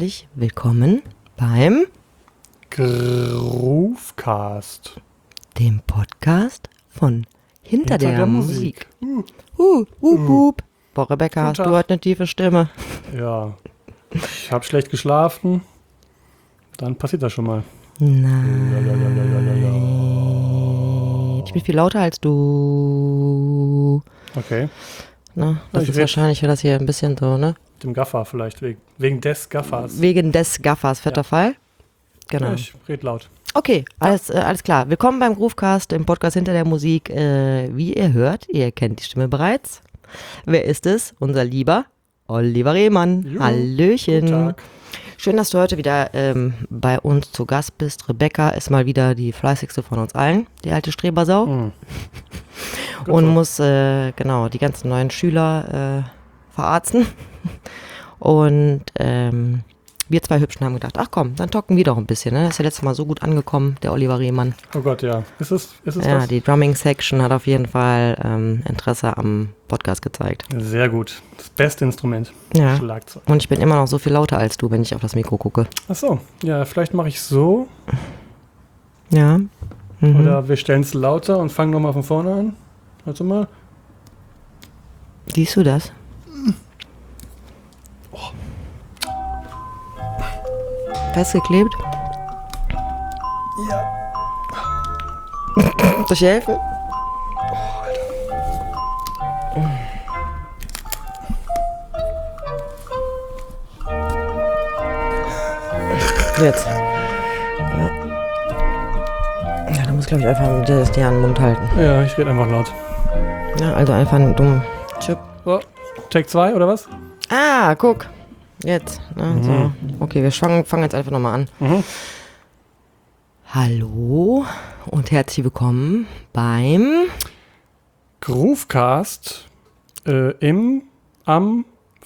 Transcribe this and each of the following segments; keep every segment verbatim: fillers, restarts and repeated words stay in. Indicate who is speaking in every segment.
Speaker 1: herzlich willkommen beim
Speaker 2: Groovecast,
Speaker 1: dem Podcast von Hinter,
Speaker 2: Hinter
Speaker 1: der,
Speaker 2: der
Speaker 1: Musik.
Speaker 2: Musik.
Speaker 1: Uh, uh, uh. Boah, Rebecca,
Speaker 2: Guten
Speaker 1: hast
Speaker 2: Tag.
Speaker 1: du heute eine tiefe Stimme?
Speaker 2: Ja, ich habe schlecht geschlafen, dann passiert das schon mal.
Speaker 1: Nein. Ich bin viel lauter als du.
Speaker 2: Okay,
Speaker 1: Na, das
Speaker 2: ich
Speaker 1: ist
Speaker 2: red-
Speaker 1: wahrscheinlich für das hier ein bisschen so, ne?
Speaker 2: mit dem Gaffer vielleicht, wegen, wegen des Gaffers.
Speaker 1: Wegen des Gaffers, fetter
Speaker 2: Ja.
Speaker 1: Fall. Genau.
Speaker 2: Ja, ich red laut.
Speaker 1: Okay, alles, äh, alles klar. Willkommen beim Groovecast, dem Podcast Hinter der Musik. Äh, wie ihr hört, ihr kennt die Stimme bereits. Wer ist es? Unser lieber Oliver Rehmann.
Speaker 2: Juhu,
Speaker 1: Hallöchen.
Speaker 2: Guten Tag.
Speaker 1: Schön, dass du heute wieder ähm, bei uns zu Gast bist. Rebecca ist mal wieder die fleißigste von uns allen, die alte Strebersau.
Speaker 2: Hm. Gut
Speaker 1: Und
Speaker 2: so.
Speaker 1: muss, äh, genau, die ganzen neuen Schüler äh, verarzten. Und ähm, wir zwei Hübschen haben gedacht, ach komm, dann talken wir doch ein bisschen. Ne? Das ist ja letztes Mal so gut angekommen, der Oliver Rehmann.
Speaker 2: Oh Gott, ja. Ist es, ist es
Speaker 1: Ja,
Speaker 2: das?
Speaker 1: die Drumming-Section hat auf jeden Fall ähm, Interesse am Podcast gezeigt.
Speaker 2: Sehr gut. Das beste Instrument.
Speaker 1: Ja.
Speaker 2: Schlagzeug.
Speaker 1: Und ich bin immer noch so viel lauter als du, wenn ich auf das Mikro gucke.
Speaker 2: Ach so, ja, vielleicht mache ich so.
Speaker 1: Ja. Mhm.
Speaker 2: Oder wir stellen es lauter und fangen nochmal von vorne an. Warte mal.
Speaker 1: Siehst du das? Festgeklebt?
Speaker 2: Ja.
Speaker 1: Soll ich dir helfen? Jetzt. Ja, ja du musst, glaube ich, einfach das dir an den Mund halten.
Speaker 2: Ja, ich rede einfach laut.
Speaker 1: Ja, also einfach einen dummen Chip.
Speaker 2: So, Take zwei oder was?
Speaker 1: Ah, guck. Jetzt. Na, so. Okay, wir fangen, fangen jetzt einfach nochmal an.
Speaker 2: Mhm.
Speaker 1: Hallo und herzlich willkommen beim
Speaker 2: Groovecast äh, im, am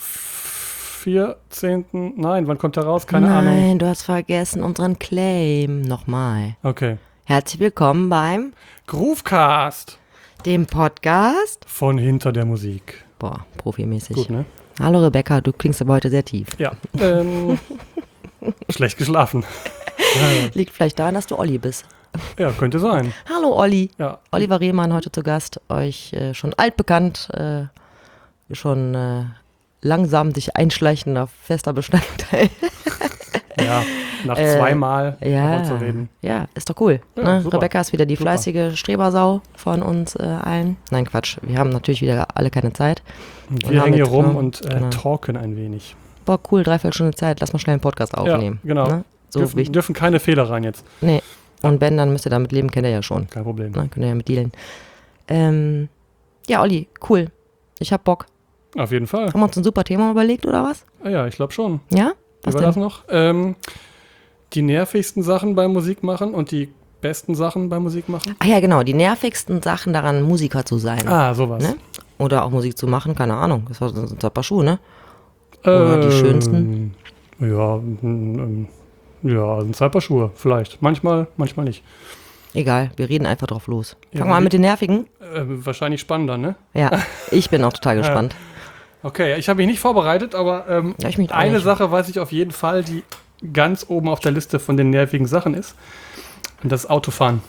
Speaker 2: vierzehnten. Nein, wann kommt der raus? Keine
Speaker 1: Nein,
Speaker 2: Ahnung.
Speaker 1: du hast vergessen unseren Claim. Nochmal.
Speaker 2: Okay.
Speaker 1: Herzlich willkommen beim
Speaker 2: Groovecast
Speaker 1: dem Podcast.
Speaker 2: von Hinter der Musik.
Speaker 1: Boah, profimäßig.
Speaker 2: Gut, ne?
Speaker 1: Hallo Rebecca, du klingst aber heute sehr tief.
Speaker 2: Ja. Ähm, schlecht geschlafen.
Speaker 1: Liegt vielleicht daran, dass du Olli bist.
Speaker 2: Ja, könnte sein.
Speaker 1: Hallo Olli.
Speaker 2: Ja.
Speaker 1: Oliver Rehmann heute zu Gast. Euch äh, schon altbekannt, äh, schon äh, langsam sich einschleichender fester Bestandteil.
Speaker 2: Ja, nach
Speaker 1: Äh,
Speaker 2: zweimal
Speaker 1: Ja,
Speaker 2: davon zu reden.
Speaker 1: ja, ist doch cool.
Speaker 2: Ja,
Speaker 1: ne?
Speaker 2: super.
Speaker 1: Rebecca ist wieder die
Speaker 2: Super.
Speaker 1: fleißige Strebersau von uns äh, allen. Nein, Quatsch. Wir haben natürlich wieder alle keine Zeit.
Speaker 2: Und
Speaker 1: Und
Speaker 2: wir
Speaker 1: haben
Speaker 2: hängen hier
Speaker 1: jetzt,
Speaker 2: rum
Speaker 1: ne,
Speaker 2: und äh,
Speaker 1: genau.
Speaker 2: talken ein wenig.
Speaker 1: Boah, cool, dreiviertel Stunde Zeit. Lass mal schnell einen Podcast aufnehmen.
Speaker 2: Ja, genau.
Speaker 1: Ne? So
Speaker 2: dürfen,
Speaker 1: wichtig.
Speaker 2: dürfen keine Fehler rein jetzt.
Speaker 1: Nee. Und Ben, dann müsst ihr damit leben, kennt ihr ja schon.
Speaker 2: Kein Problem.
Speaker 1: Ne? Könnt ihr ja mit dealen. Ähm, ja, Olli, cool. Ich hab Bock.
Speaker 2: Auf jeden Fall.
Speaker 1: Haben wir uns ein super Thema überlegt, oder was?
Speaker 2: Ah, ja, ich glaube schon.
Speaker 1: Ja?
Speaker 2: Wie
Speaker 1: Was
Speaker 2: war
Speaker 1: denn?
Speaker 2: das noch? Ähm, die nervigsten Sachen beim Musik machen und die besten Sachen beim Musik machen?
Speaker 1: Ah ja, genau. Die nervigsten Sachen daran, Musiker zu sein.
Speaker 2: Ah, sowas.
Speaker 1: Ne? Oder auch Musik zu machen, keine Ahnung. Das war so ein paar Schuhe, ne? Oder die schönsten?
Speaker 2: Ja, mm, ähm, ja, sind zwei Paar Schuhe, vielleicht. Manchmal, manchmal nicht.
Speaker 1: Egal, wir reden einfach drauf los.
Speaker 2: Ja,
Speaker 1: Fangen wir an
Speaker 2: wie-
Speaker 1: mit den nervigen.
Speaker 2: Äh, wahrscheinlich spannender, ne?
Speaker 1: Ja, ich bin auch total gespannt.
Speaker 2: Okay, ich habe mich nicht vorbereitet, aber ähm,
Speaker 1: Ja, ich mich auch
Speaker 2: eine
Speaker 1: nicht.
Speaker 2: Sache weiß ich auf jeden Fall, die ganz oben auf der Liste von den nervigen Sachen ist. Und das ist Autofahren.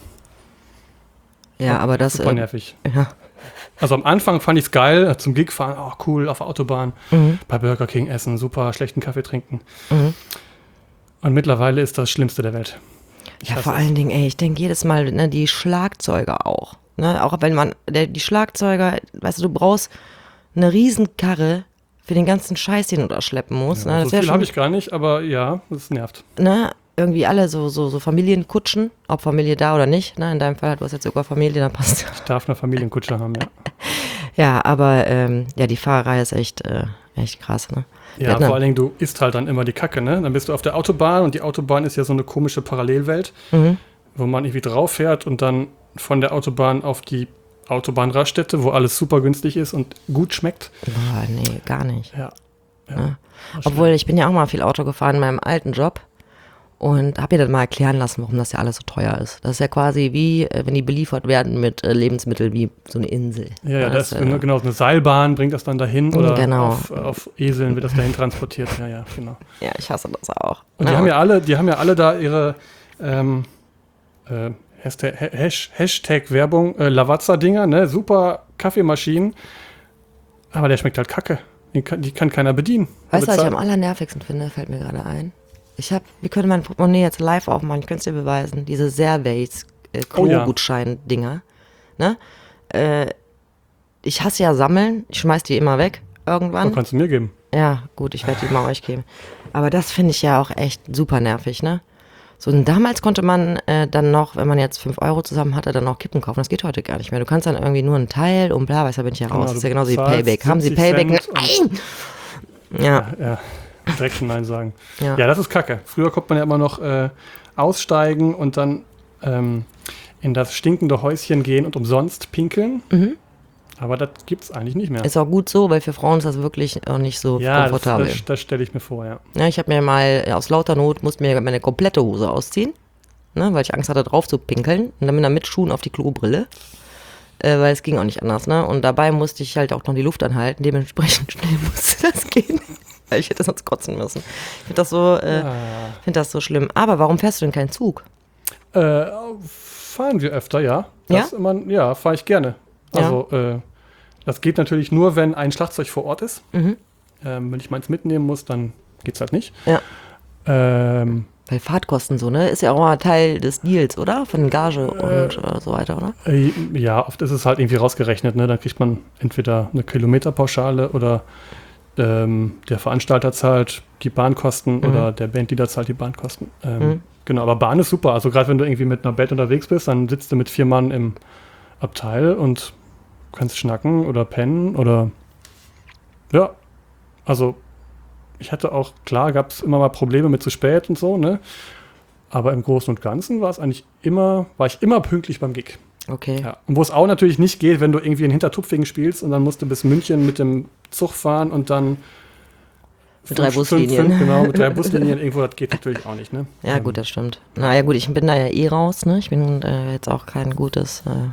Speaker 1: Ja, aber das.
Speaker 2: Super
Speaker 1: äh,
Speaker 2: nervig.
Speaker 1: Ja.
Speaker 2: Also am Anfang fand ich es geil, zum Gig fahren, oh cool, auf der Autobahn,
Speaker 1: Mhm.
Speaker 2: bei Burger King essen, super, schlechten Kaffee trinken.
Speaker 1: Mhm.
Speaker 2: Und mittlerweile ist das Schlimmste der Welt. Ich
Speaker 1: Ja,
Speaker 2: hasse
Speaker 1: vor
Speaker 2: es.
Speaker 1: allen Dingen, ey, ich denke jedes Mal, ne, die Schlagzeuger auch. Ne, auch wenn man, der, die Schlagzeuger, weißt du, du brauchst eine Riesenkarre für den ganzen Scheiß, den du da schleppen musst.
Speaker 2: Ja,
Speaker 1: ne,
Speaker 2: so
Speaker 1: das wär
Speaker 2: viel habe
Speaker 1: schon,
Speaker 2: ich gar nicht, aber ja, das nervt.
Speaker 1: ne, irgendwie alle so, so, so Familienkutschen, ob Familie da oder nicht. Ne, in deinem Fall, du hast jetzt sogar Familie, dann passt.
Speaker 2: Ich darf eine Familienkutsche haben, ja.
Speaker 1: Ja, aber ähm, ja, die Fahrerei ist echt, äh, echt krass, ne? Wir
Speaker 2: Ja,
Speaker 1: hatten
Speaker 2: vor allen Dingen, du isst halt dann immer die Kacke, ne? Dann bist du auf der Autobahn und die Autobahn ist ja so eine komische Parallelwelt,
Speaker 1: Mhm.
Speaker 2: wo man irgendwie drauf fährt und dann von der Autobahn auf die Autobahnraststätte, wo alles super günstig ist und gut schmeckt.
Speaker 1: Boah, nee, gar nicht.
Speaker 2: Ja. ja.
Speaker 1: Ja.
Speaker 2: Das
Speaker 1: Obwohl, ich bin ja auch mal viel Auto gefahren in meinem alten Job. Und habe mir dann mal erklären lassen, warum das ja alles so teuer ist. Das ist ja quasi wie, äh, wenn die beliefert werden mit äh, Lebensmitteln wie so eine Insel.
Speaker 2: Ja, ja, das,
Speaker 1: das
Speaker 2: ist äh, genau, so eine Seilbahn bringt das dann dahin oder
Speaker 1: genau.
Speaker 2: auf, auf Eseln wird das dahin transportiert. Ja, ja, genau.
Speaker 1: Ja, ich hasse das auch.
Speaker 2: Und die
Speaker 1: ja.
Speaker 2: haben ja alle, die haben ja alle da ihre ähm, äh, Hashtag, Hash, Hashtag Werbung, äh, Lavazza-Dinger, ne? Super Kaffeemaschinen. Aber der schmeckt halt kacke. Die kann, die kann keiner bedienen.
Speaker 1: Weißt du, was ich am allernervigsten finde, fällt mir gerade ein. Ich hab, wir können mein Portemonnaie jetzt live aufmachen, ich könnte es dir beweisen. Diese Servays, äh, Klo-Gutschein-Dinger. Ne? Äh, ich hasse ja Sammeln, ich schmeiß die immer weg irgendwann.
Speaker 2: Oh, kannst du mir geben.
Speaker 1: Ja, gut, ich werde die mal euch geben. Aber das finde ich ja auch echt super nervig, ne? So, und damals konnte man äh, dann noch, wenn man jetzt fünf Euro zusammen hatte, dann noch Kippen kaufen. Das geht heute gar nicht mehr. Du kannst dann irgendwie nur einen Teil und bla, weißt du, bin ich ja raus.
Speaker 2: Genau,
Speaker 1: das ist ja genauso wie
Speaker 2: zahlst
Speaker 1: Payback. Haben Sie
Speaker 2: siebzig
Speaker 1: Payback?
Speaker 2: Cent
Speaker 1: Nein! Ja.
Speaker 2: Ja, ja. Direkt schon Nein sagen.
Speaker 1: Ja.
Speaker 2: Ja, das ist kacke. Früher konnte man ja immer noch äh, aussteigen und dann ähm, in das stinkende Häuschen gehen und umsonst pinkeln.
Speaker 1: Mhm.
Speaker 2: Aber das gibt es eigentlich nicht mehr.
Speaker 1: Ist auch gut so, weil für Frauen ist das wirklich auch nicht so
Speaker 2: ja,
Speaker 1: komfortabel.
Speaker 2: das, das, das stelle ich mir vor, ja.
Speaker 1: Ja, ich habe mir mal aus lauter Not, musste mir meine komplette Hose ausziehen, ne, weil ich Angst hatte, drauf zu pinkeln. Und dann mit, mit Schuhen auf die Klobrille, äh, weil es ging auch nicht anders. Ne? Und dabei musste ich halt auch noch die Luft anhalten. Dementsprechend schnell musste das gehen, weil ich hätte sonst kotzen müssen. Ich finde das, so, äh,
Speaker 2: ja.
Speaker 1: find das so schlimm. Aber warum fährst du denn keinen Zug?
Speaker 2: Äh, fahren wir öfter, ja. Das
Speaker 1: Ja?
Speaker 2: immer, ja, fahre ich gerne. Also, ja. äh, das geht natürlich nur, wenn ein Schlagzeug vor Ort ist.
Speaker 1: Mhm.
Speaker 2: Ähm, wenn ich meins mitnehmen muss, dann geht's halt nicht.
Speaker 1: Ja.
Speaker 2: Ähm,
Speaker 1: Weil Fahrtkosten so, ne? Ist ja auch mal Teil des Deals, oder? Von Gage und äh, so weiter, oder?
Speaker 2: äh, ja, oft ist es halt irgendwie rausgerechnet. Ne? Dann kriegt man entweder eine Kilometerpauschale oder ähm, der Veranstalter zahlt die Bahnkosten
Speaker 1: Mhm.
Speaker 2: oder der Bandleader zahlt die Bahnkosten. Ähm,
Speaker 1: Mhm.
Speaker 2: Genau, aber Bahn ist super. Also gerade wenn du irgendwie mit einer Band unterwegs bist, dann sitzt du mit vier Mann im Abteil und kannst schnacken oder pennen oder ja, also ich hatte auch, klar gab es immer mal Probleme mit zu spät und so, ne? Aber im Großen und Ganzen war es eigentlich immer, war ich immer pünktlich beim Gig.
Speaker 1: Okay.
Speaker 2: Ja. Und wo es auch natürlich nicht geht, wenn du irgendwie in Hintertupfingen spielst und dann musst du bis München mit dem Zug fahren und dann
Speaker 1: Mit drei Buslinien.
Speaker 2: Fünf, genau, mit drei Buslinien irgendwo, das geht natürlich auch nicht, ne?
Speaker 1: Ja,
Speaker 2: Ähm,
Speaker 1: gut, das stimmt. Naja, gut, ich bin da ja eh raus, ne? Ich bin äh, jetzt auch kein gutes äh,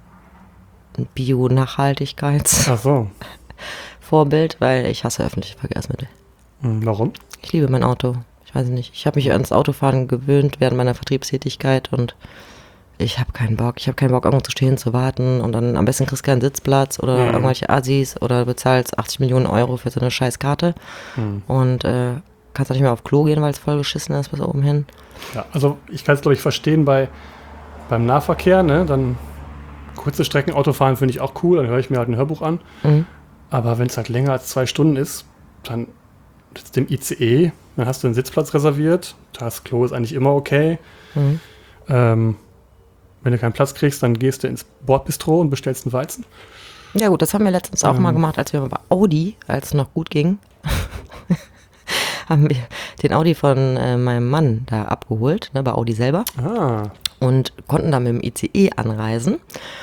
Speaker 1: Bio-Nachhaltigkeitsvorbild,
Speaker 2: Ach so.
Speaker 1: weil ich hasse öffentliche Verkehrsmittel.
Speaker 2: Hm, warum?
Speaker 1: Ich liebe mein Auto. Ich weiß nicht. Ich habe mich ans Autofahren gewöhnt während meiner Vertriebstätigkeit und ich habe keinen Bock. Ich habe keinen Bock, irgendwo zu stehen, zu warten und dann am besten kriegst du keinen Sitzplatz oder
Speaker 2: Mhm.
Speaker 1: irgendwelche Assis oder bezahlst achtzig Millionen Euro für so eine scheiß Karte
Speaker 2: Hm.
Speaker 1: und äh, kannst auch nicht mehr auf Klo gehen, weil es voll geschissen ist bis oben hin.
Speaker 2: Ja, also ich kann es, glaube ich, verstehen bei, beim Nahverkehr, ne? Dann kurze Strecken Autofahren finde ich auch cool, dann höre ich mir halt ein Hörbuch an.
Speaker 1: Mhm.
Speaker 2: Aber wenn es halt länger als zwei Stunden ist, dann sitzt im I C E, dann hast du einen Sitzplatz reserviert, das Klo ist eigentlich immer okay.
Speaker 1: Mhm.
Speaker 2: Ähm, wenn du keinen Platz kriegst, dann gehst du ins Bordbistro und bestellst einen Weizen.
Speaker 1: Ja gut, das haben wir letztens auch
Speaker 2: Ähm.
Speaker 1: mal gemacht, als wir bei Audi, als es noch gut ging, haben wir den Audi von äh, meinem Mann da abgeholt, ne, bei Audi selber
Speaker 2: Ah,
Speaker 1: und konnten dann mit dem I C E anreisen.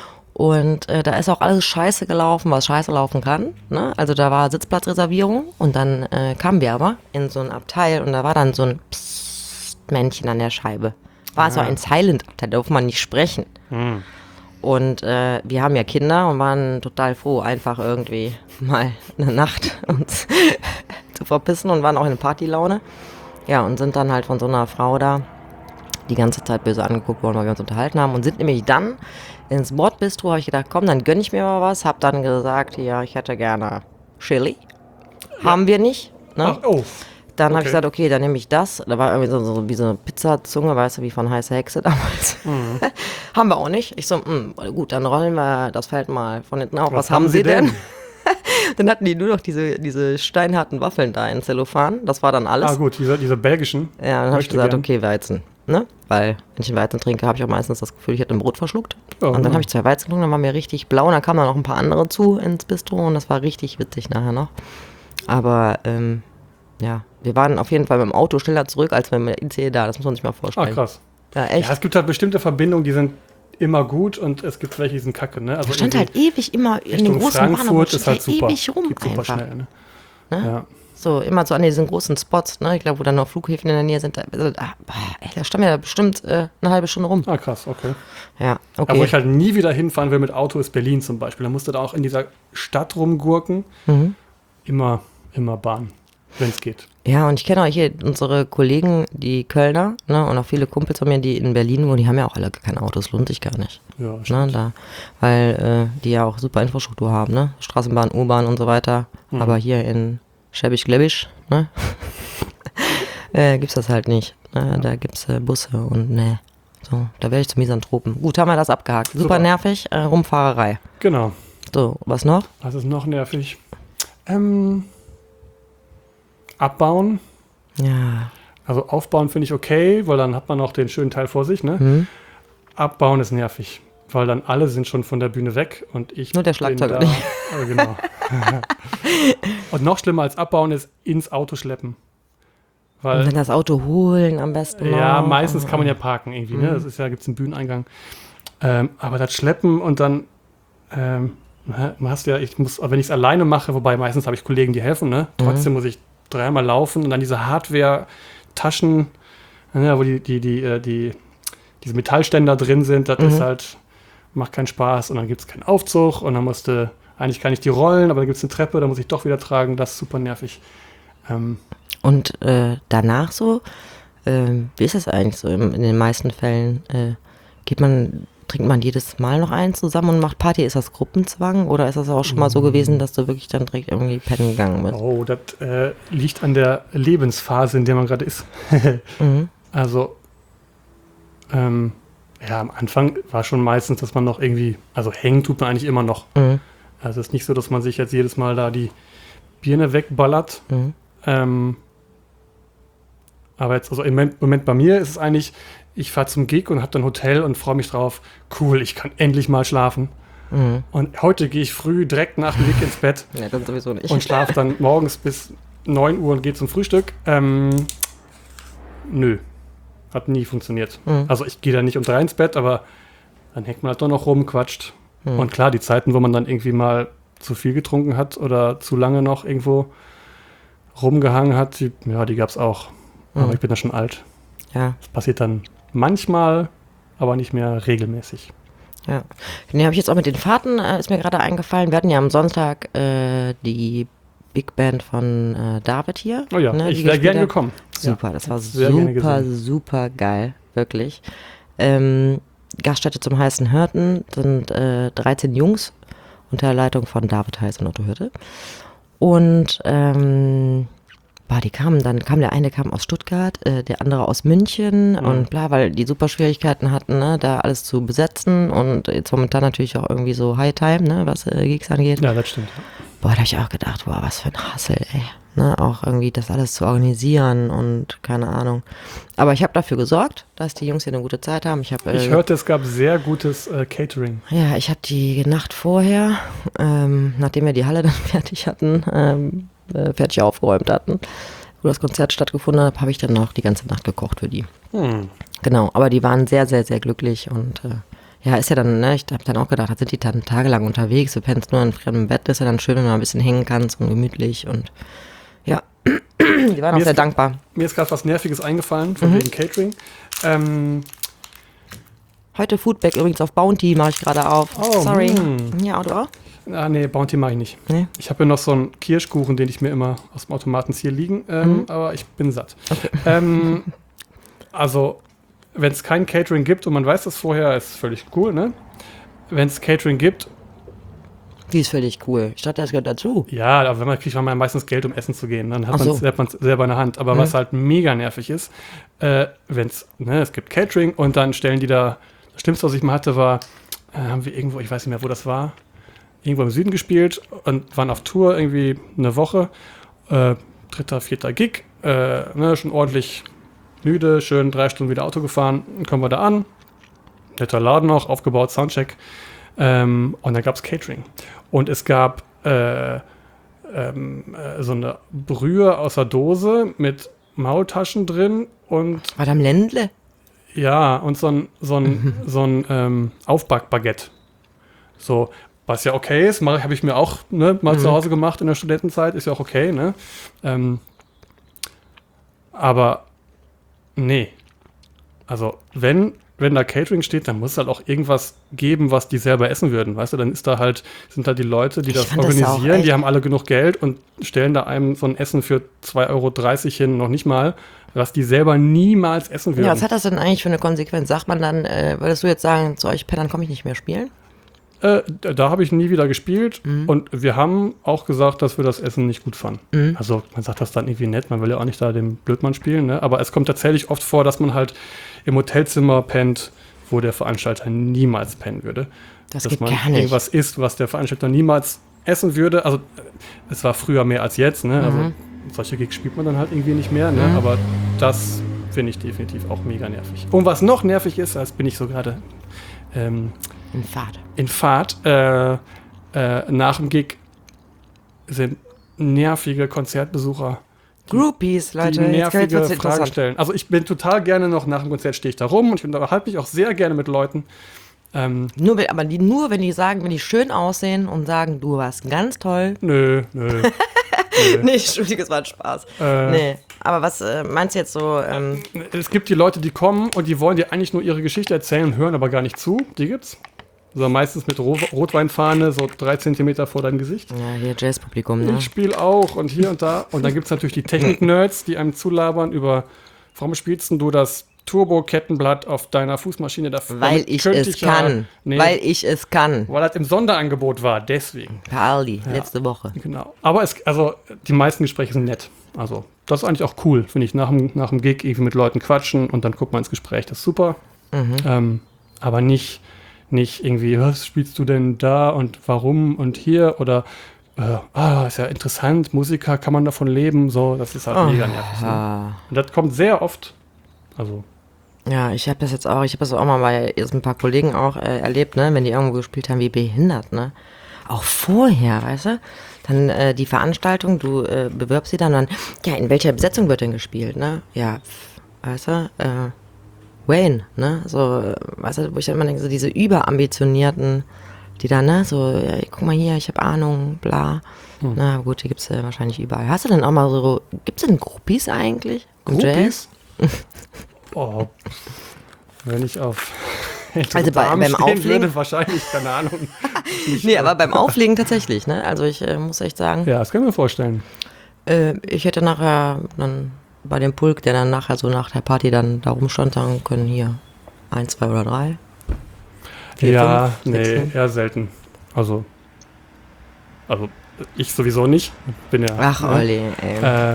Speaker 1: Und äh, da ist auch alles scheiße gelaufen, was scheiße laufen kann. Ne? Also da war Sitzplatzreservierung und dann äh, kamen wir aber in so ein Abteil und da war dann so ein Psst-Männchen an der Scheibe. War so
Speaker 2: Ah.
Speaker 1: ein Silent-Abteil, da durfte man nicht sprechen.
Speaker 2: hm.
Speaker 1: Und äh, wir haben ja Kinder und waren total froh, einfach irgendwie mal eine Nacht uns zu verpissen und waren auch in Partylaune. Ja, und sind dann halt von so einer Frau da die ganze Zeit böse angeguckt worden, weil wir uns unterhalten haben. Und sind nämlich dann ins Bordbistro, habe ich gedacht, komm, dann gönn ich mir mal was. Hab dann gesagt, ja, ich hätte gerne Chili. Haben wir nicht. Ne?
Speaker 2: Ach, oh.
Speaker 1: Dann habe
Speaker 2: okay.
Speaker 1: ich gesagt, okay, dann nehme ich das. Da war irgendwie so, so wie so eine Pizzazunge, weißt du, wie von heißer Hexe damals.
Speaker 2: Mhm.
Speaker 1: Haben wir auch nicht. Ich so, mh, gut, dann rollen wir das Feld mal von hinten auf. Was, Was haben Sie denn? Dann hatten die nur noch diese, diese steinharten Waffeln da in Zellophan. Das war dann alles.
Speaker 2: Ah gut, diese, diese belgischen.
Speaker 1: Ja, dann habe ich
Speaker 2: Möchte
Speaker 1: gesagt,
Speaker 2: gern.
Speaker 1: okay, Weizen. Ne? Weil, wenn ich einen Weizen trinke, habe ich auch meistens das Gefühl, ich hätte ein Brot verschluckt.
Speaker 2: Ja,
Speaker 1: und dann
Speaker 2: genau.
Speaker 1: habe ich zwei Weizen getrunken, dann war mir richtig blau. Und dann kamen dann noch ein paar andere zu ins Bistro und das war richtig witzig nachher noch. Aber, ähm, ja, wir waren auf jeden Fall mit dem Auto schneller zurück, als mit dem I C E da. Das muss man sich mal
Speaker 2: Ah,
Speaker 1: vorstellen.
Speaker 2: krass.
Speaker 1: Ja, echt.
Speaker 2: Ja, es gibt halt bestimmte Verbindungen, die sind immer gut und es gibt welche, die sind kacke, ne? Also
Speaker 1: Da stand
Speaker 2: irgendwie
Speaker 1: halt ewig immer in den
Speaker 2: Richtung
Speaker 1: großen Bahnhofs
Speaker 2: Frankfurt ist halt
Speaker 1: stand
Speaker 2: super.
Speaker 1: ewig rum
Speaker 2: Geht super
Speaker 1: einfach.
Speaker 2: schnell, ne?
Speaker 1: Ne?
Speaker 2: Ja.
Speaker 1: So immer so an diesen großen Spots, ne? Ich glaube, wo dann noch Flughäfen in der Nähe sind. Da, also, ah, ey, da standen wir da bestimmt äh, eine halbe Stunde rum.
Speaker 2: Ah, krass, okay.
Speaker 1: Ja, okay.
Speaker 2: Aber wo ich halt nie wieder hinfahren will mit Auto, ist Berlin zum Beispiel. Da musst du da auch in dieser Stadt rumgurken.
Speaker 1: Mhm.
Speaker 2: Immer, immer Bahn, wenn es geht.
Speaker 1: Ja, und ich kenne auch hier unsere Kollegen, die Kölner, ne, und auch viele Kumpels von mir, die in Berlin wohnen, die haben ja auch alle keine Autos, lohnt sich gar nicht.
Speaker 2: Ja,
Speaker 1: Ne, da, weil äh, die ja auch super Infrastruktur haben, ne? Straßenbahn, U-Bahn und so weiter.
Speaker 2: Mhm.
Speaker 1: Aber hier in Schäbisch-Gläbisch, ne? äh, gibt's das halt nicht. Ne?
Speaker 2: Ja.
Speaker 1: Da gibt's äh, Busse und ne. So, da werde ich zum Misanthropen. Gut, haben wir das abgehakt. Super,
Speaker 2: Super.
Speaker 1: nervig, äh, Rumfahrerei.
Speaker 2: Genau.
Speaker 1: So, was noch?
Speaker 2: Was ist noch nervig? Ähm, abbauen.
Speaker 1: Ja.
Speaker 2: Also aufbauen finde ich okay, weil dann hat man noch den schönen Teil vor sich. Ne?
Speaker 1: Hm?
Speaker 2: Abbauen ist nervig, weil dann alle sind schon von der Bühne weg und ich
Speaker 1: Nur der
Speaker 2: bin
Speaker 1: Schlagzeuger
Speaker 2: da.
Speaker 1: nicht.
Speaker 2: Äh, genau. Und noch schlimmer als abbauen ist ins Auto schleppen.
Speaker 1: Und
Speaker 2: Weil,
Speaker 1: dann das Auto holen am besten.
Speaker 2: ja,
Speaker 1: noch.
Speaker 2: meistens kann man ja parken irgendwie. Ne? Das ist ja, gibt es einen Bühneneingang. Ähm, aber das Schleppen und dann ähm, man hast ja, ich muss, wenn ich es alleine mache, wobei meistens habe ich Kollegen, die helfen, ne? Trotzdem muss ich dreimal laufen und dann diese Hardware-Taschen, ja, wo die, die, die, äh, die, diese Metallständer drin sind, das
Speaker 1: Mhm.
Speaker 2: ist halt, macht keinen Spaß und dann gibt es keinen Aufzug und dann musste, eigentlich kann ich die rollen, aber dann gibt es eine Treppe, da muss ich doch wieder tragen, das ist super nervig. Ähm,
Speaker 1: Und äh, danach so, ähm, wie ist das eigentlich so im, in den meisten Fällen? Äh, geht man, trinkt man jedes Mal noch einen zusammen und macht Party? Ist das Gruppenzwang oder ist das auch schon mal so gewesen, dass du wirklich dann direkt irgendwie pennen gegangen bist?
Speaker 2: oh, das äh, liegt an der Lebensphase, in der man gerade ist.
Speaker 1: Mhm.
Speaker 2: Also, ähm, ja, am Anfang war schon meistens, dass man noch irgendwie, also hängen tut man eigentlich immer noch.
Speaker 1: Mhm.
Speaker 2: Also es ist nicht so, dass man sich jetzt jedes Mal da die Birne wegballert.
Speaker 1: Mhm.
Speaker 2: Ähm, aber jetzt, also im Moment, Moment bei mir ist es eigentlich, ich fahre zum Gig und habe dann Hotel und freue mich drauf, cool, ich kann endlich mal schlafen.
Speaker 1: Mhm.
Speaker 2: Und heute gehe ich früh direkt nach dem Gig ins Bett
Speaker 1: Ja, das sowieso nicht.
Speaker 2: und schlafe dann morgens bis neun Uhr und gehe zum Frühstück. Ähm, nö, hat nie funktioniert.
Speaker 1: Mhm.
Speaker 2: Also ich gehe da nicht um drei ins Bett, aber dann hängt man halt doch noch rum, quatscht.
Speaker 1: Mhm.
Speaker 2: Und klar, die Zeiten, wo man dann irgendwie mal zu viel getrunken hat oder zu lange noch irgendwo rumgehangen hat, die, ja, die gab es auch. Aber
Speaker 1: Mhm.
Speaker 2: ich bin da schon alt.
Speaker 1: Ja,
Speaker 2: Das passiert dann manchmal, aber nicht mehr regelmäßig.
Speaker 1: ja. Nee, habe ich jetzt auch mit den Fahrten, äh, ist mir gerade eingefallen. Wir hatten ja am Sonntag äh, die Big Band von äh, David hier.
Speaker 2: Oh ja,
Speaker 1: ne,
Speaker 2: ich
Speaker 1: die
Speaker 2: wäre
Speaker 1: gespielt
Speaker 2: gerne
Speaker 1: hat.
Speaker 2: gekommen.
Speaker 1: Super,
Speaker 2: Ja,
Speaker 1: das war
Speaker 2: sehr gerne
Speaker 1: super,
Speaker 2: gesehen.
Speaker 1: super geil, wirklich. Ähm, Gaststätte zum heißen Hirten sind äh, dreizehn Jungs unter Leitung von David Heiß und Otto Hirte. Und ähm, boah, die kamen dann, kam der eine kam aus Stuttgart, äh, der andere aus München
Speaker 2: Mhm.
Speaker 1: und bla, weil die super Schwierigkeiten hatten, ne, da alles zu besetzen und jetzt momentan natürlich auch irgendwie so High Time, ne, was äh, Gigs angeht.
Speaker 2: Ja, das stimmt.
Speaker 1: Boah, da habe ich auch gedacht, boah, was für ein Hassel, ey. Ne, auch irgendwie das alles zu organisieren und keine Ahnung. Aber ich habe dafür gesorgt, dass die Jungs hier eine gute Zeit haben. Ich habe
Speaker 2: Ich
Speaker 1: äh,
Speaker 2: hörte, es gab sehr gutes äh, Catering.
Speaker 1: ja, ich habe die Nacht vorher, ähm, nachdem wir die Halle dann fertig hatten, ähm, äh, fertig aufgeräumt hatten, wo das Konzert stattgefunden hat, habe ich dann noch die ganze Nacht gekocht für die.
Speaker 2: Hm.
Speaker 1: Genau, aber die waren sehr, sehr, sehr glücklich und äh, ja, ist ja dann, ne, ich habe dann auch gedacht, da sind die dann tagelang unterwegs, du pennst nur in fremdem Bett, ist ja dann schön, wenn du mal ein bisschen hängen kannst und gemütlich und ja, die waren auch
Speaker 2: Mir
Speaker 1: sehr
Speaker 2: ist-
Speaker 1: dankbar.
Speaker 2: Mir ist gerade was Nerviges eingefallen von
Speaker 1: Mhm.
Speaker 2: wegen Catering. Ähm,
Speaker 1: Heute Foodback übrigens auf Bounty mache ich gerade auf.
Speaker 2: Oh,
Speaker 1: Sorry.
Speaker 2: mm.
Speaker 1: Ja, du auch?
Speaker 2: ah, nee, Bounty mache ich nicht.
Speaker 1: Nee?
Speaker 2: Ich habe ja noch so einen Kirschkuchen, den ich mir immer aus dem Automaten ziehe liegen, ähm,
Speaker 1: Mhm.
Speaker 2: aber ich bin satt. Ähm, also, wenn es kein Catering gibt und man weiß das vorher, ist völlig cool, ne? Wenn es Catering gibt,
Speaker 1: Die ist völlig cool. Ich dachte, das gehört dazu.
Speaker 2: ja, aber wenn man kriegt man ja meistens Geld, um essen zu gehen. Dann hat
Speaker 1: Ach
Speaker 2: man
Speaker 1: so.
Speaker 2: es selber in der Hand. Aber
Speaker 1: Mhm.
Speaker 2: was halt mega nervig ist, äh, wenn es, ne, es gibt Catering und dann stellen die da, das Schlimmste, was ich mal hatte, war, äh, haben wir irgendwo, ich weiß nicht mehr, wo das war, irgendwo im Süden gespielt und waren auf Tour irgendwie eine Woche, äh, dritter, vierter Gig, äh, ne, schon ordentlich müde, schön drei Stunden wieder Auto gefahren, dann kommen wir da an, netter Laden noch, aufgebaut, Soundcheck, ähm, und dann gab es Catering. Und es gab äh, ähm, äh, so eine Brühe aus der Dose mit Maultaschen drin und
Speaker 1: Madame Ländle?
Speaker 2: ja, und so ein, so ein, so ein ähm, Aufbackbaguette. So, Was ja okay ist, habe ich mir auch ne, mal
Speaker 1: Mhm.
Speaker 2: zu Hause gemacht in der Studentenzeit, ist ja auch okay, ne? Ähm, aber nee. Also wenn, wenn da Catering steht, dann muss es halt auch irgendwas geben, was die selber essen würden, weißt du? Dann ist da halt, sind da die Leute, die
Speaker 1: Ich
Speaker 2: das
Speaker 1: fand das auch
Speaker 2: organisieren,
Speaker 1: echt-
Speaker 2: die haben alle genug Geld und stellen da einem so ein Essen für zwei Euro dreißig hin, noch nicht mal, was die selber niemals essen würden.
Speaker 1: Ja, was hat das denn eigentlich für eine Konsequenz? Sagt man dann, äh, würdest du jetzt sagen, zu euch Pennern komme ich nicht mehr spielen?
Speaker 2: Äh, da da habe ich nie wieder gespielt
Speaker 1: Mhm.
Speaker 2: und wir haben auch gesagt, dass wir das Essen nicht gut fanden.
Speaker 1: Mhm.
Speaker 2: Also man sagt das dann irgendwie nett, man will ja auch nicht da den Blödmann spielen, ne? Aber es kommt tatsächlich oft vor, dass man halt im Hotelzimmer pennt, wo der Veranstalter niemals pennen würde.
Speaker 1: Das
Speaker 2: dass
Speaker 1: geht
Speaker 2: man
Speaker 1: gar nicht.
Speaker 2: irgendwas isst, was der Veranstalter niemals essen würde. Also äh, es war früher mehr als jetzt, ne? Also
Speaker 1: Mhm.
Speaker 2: solche Gigs spielt man dann halt irgendwie nicht mehr, ne?
Speaker 1: Mhm.
Speaker 2: Aber das finde ich definitiv auch mega nervig. Und was noch nervig ist, als bin ich so gerade ähm,
Speaker 1: In Fahrt.
Speaker 2: in Fahrt äh, äh, nach dem Gig sind nervige Konzertbesucher,
Speaker 1: Groupies,
Speaker 2: die
Speaker 1: Leute. Jetzt
Speaker 2: nervige
Speaker 1: wird's
Speaker 2: Fragen
Speaker 1: interessant.
Speaker 2: stellen. Also ich bin total gerne noch nach dem Konzert stehe ich da rum und ich unterhalte mich auch sehr gerne mit Leuten. Ähm,
Speaker 1: Nur, wenn- aber die, nur, wenn die sagen, wenn die schön aussehen und sagen, du warst ganz toll.
Speaker 2: nö, nö.
Speaker 1: Nee, Entschuldigung, es war ein Spaß.
Speaker 2: Äh,
Speaker 1: Nee, aber was äh, meinst du jetzt so, ähm,
Speaker 2: Es gibt die Leute, die kommen und die wollen dir eigentlich nur ihre Geschichte erzählen und hören aber gar nicht zu. Die gibt's. So meistens mit Ro Rotweinfahne, so drei Zentimeter vor deinem Gesicht.
Speaker 1: ja, hier Jazzpublikum, ne?
Speaker 2: Ich spiele auch und hier und da. Und dann gibt es natürlich die Technik-Nerds, die einem zulabern über, warum spielst denn du das Turbo-Kettenblatt auf deiner Fußmaschine? Dafür,
Speaker 1: Weil
Speaker 2: damit
Speaker 1: ich
Speaker 2: könnte
Speaker 1: es
Speaker 2: ja-
Speaker 1: kann.
Speaker 2: Nee,
Speaker 1: Weil
Speaker 2: weil,
Speaker 1: ich es kann.
Speaker 2: das im Sonderangebot war, deswegen.
Speaker 1: Per Aldi, letzte Woche.
Speaker 2: Genau. Aber es, also, die meisten Gespräche sind nett. Also, das ist eigentlich auch cool, finde ich. Nach dem, nach dem Gig irgendwie mit Leuten quatschen und dann guckt man ins Gespräch. Das ist super.
Speaker 1: Mhm.
Speaker 2: Ähm, aber nicht, nicht irgendwie, was spielst du denn da und warum und hier oder äh, ah, ist ja interessant, Musiker, kann man davon leben? So, das ist halt
Speaker 1: Oh,
Speaker 2: mega nervig. Ne?
Speaker 1: ah.
Speaker 2: Und das kommt sehr oft. Also,
Speaker 1: Ja, ich habe das jetzt auch, ich habe das auch mal bei jetzt ein paar Kollegen auch äh, erlebt, ne, wenn die irgendwo gespielt haben, wie behindert, ne? Auch vorher, weißt du? Dann äh, die Veranstaltung, du äh, bewirbst sie dann, dann, ja, in welcher Besetzung wird denn gespielt, ne? Ja, pf, weißt du, äh, Wayne, ne? So, äh, weißt du, wo ich dann immer denke, so diese überambitionierten, die dann, ne, so, ja, guck mal hier, ich habe Ahnung, bla.
Speaker 2: Hm.
Speaker 1: Na gut, die gibt's äh, wahrscheinlich überall. Hast du denn auch mal so, gibt's denn Groupies eigentlich? Im Jazz?
Speaker 2: Groupies? Oh, wenn ich auf
Speaker 1: Also bei-
Speaker 2: Damen
Speaker 1: beim
Speaker 2: stehen
Speaker 1: Auflegen?
Speaker 2: würde, wahrscheinlich, keine Ahnung. Nicht,
Speaker 1: Nee,
Speaker 2: äh,
Speaker 1: aber beim Auflegen tatsächlich, ne? Also ich äh, muss echt sagen,
Speaker 2: Ja, das kann ich mir vorstellen.
Speaker 1: äh, ich hätte nachher dann bei dem Pulk, der dann nachher so nach der Party dann da rumstand, sagen können, hier, eins, zwei oder drei. Vier,
Speaker 2: Ja,
Speaker 1: fünf,
Speaker 2: nee,
Speaker 1: sechs, ne?
Speaker 2: eher selten. Also, also ich sowieso nicht. Bin ja.
Speaker 1: Ach,
Speaker 2: ne?
Speaker 1: Olli, ey.
Speaker 2: Äh,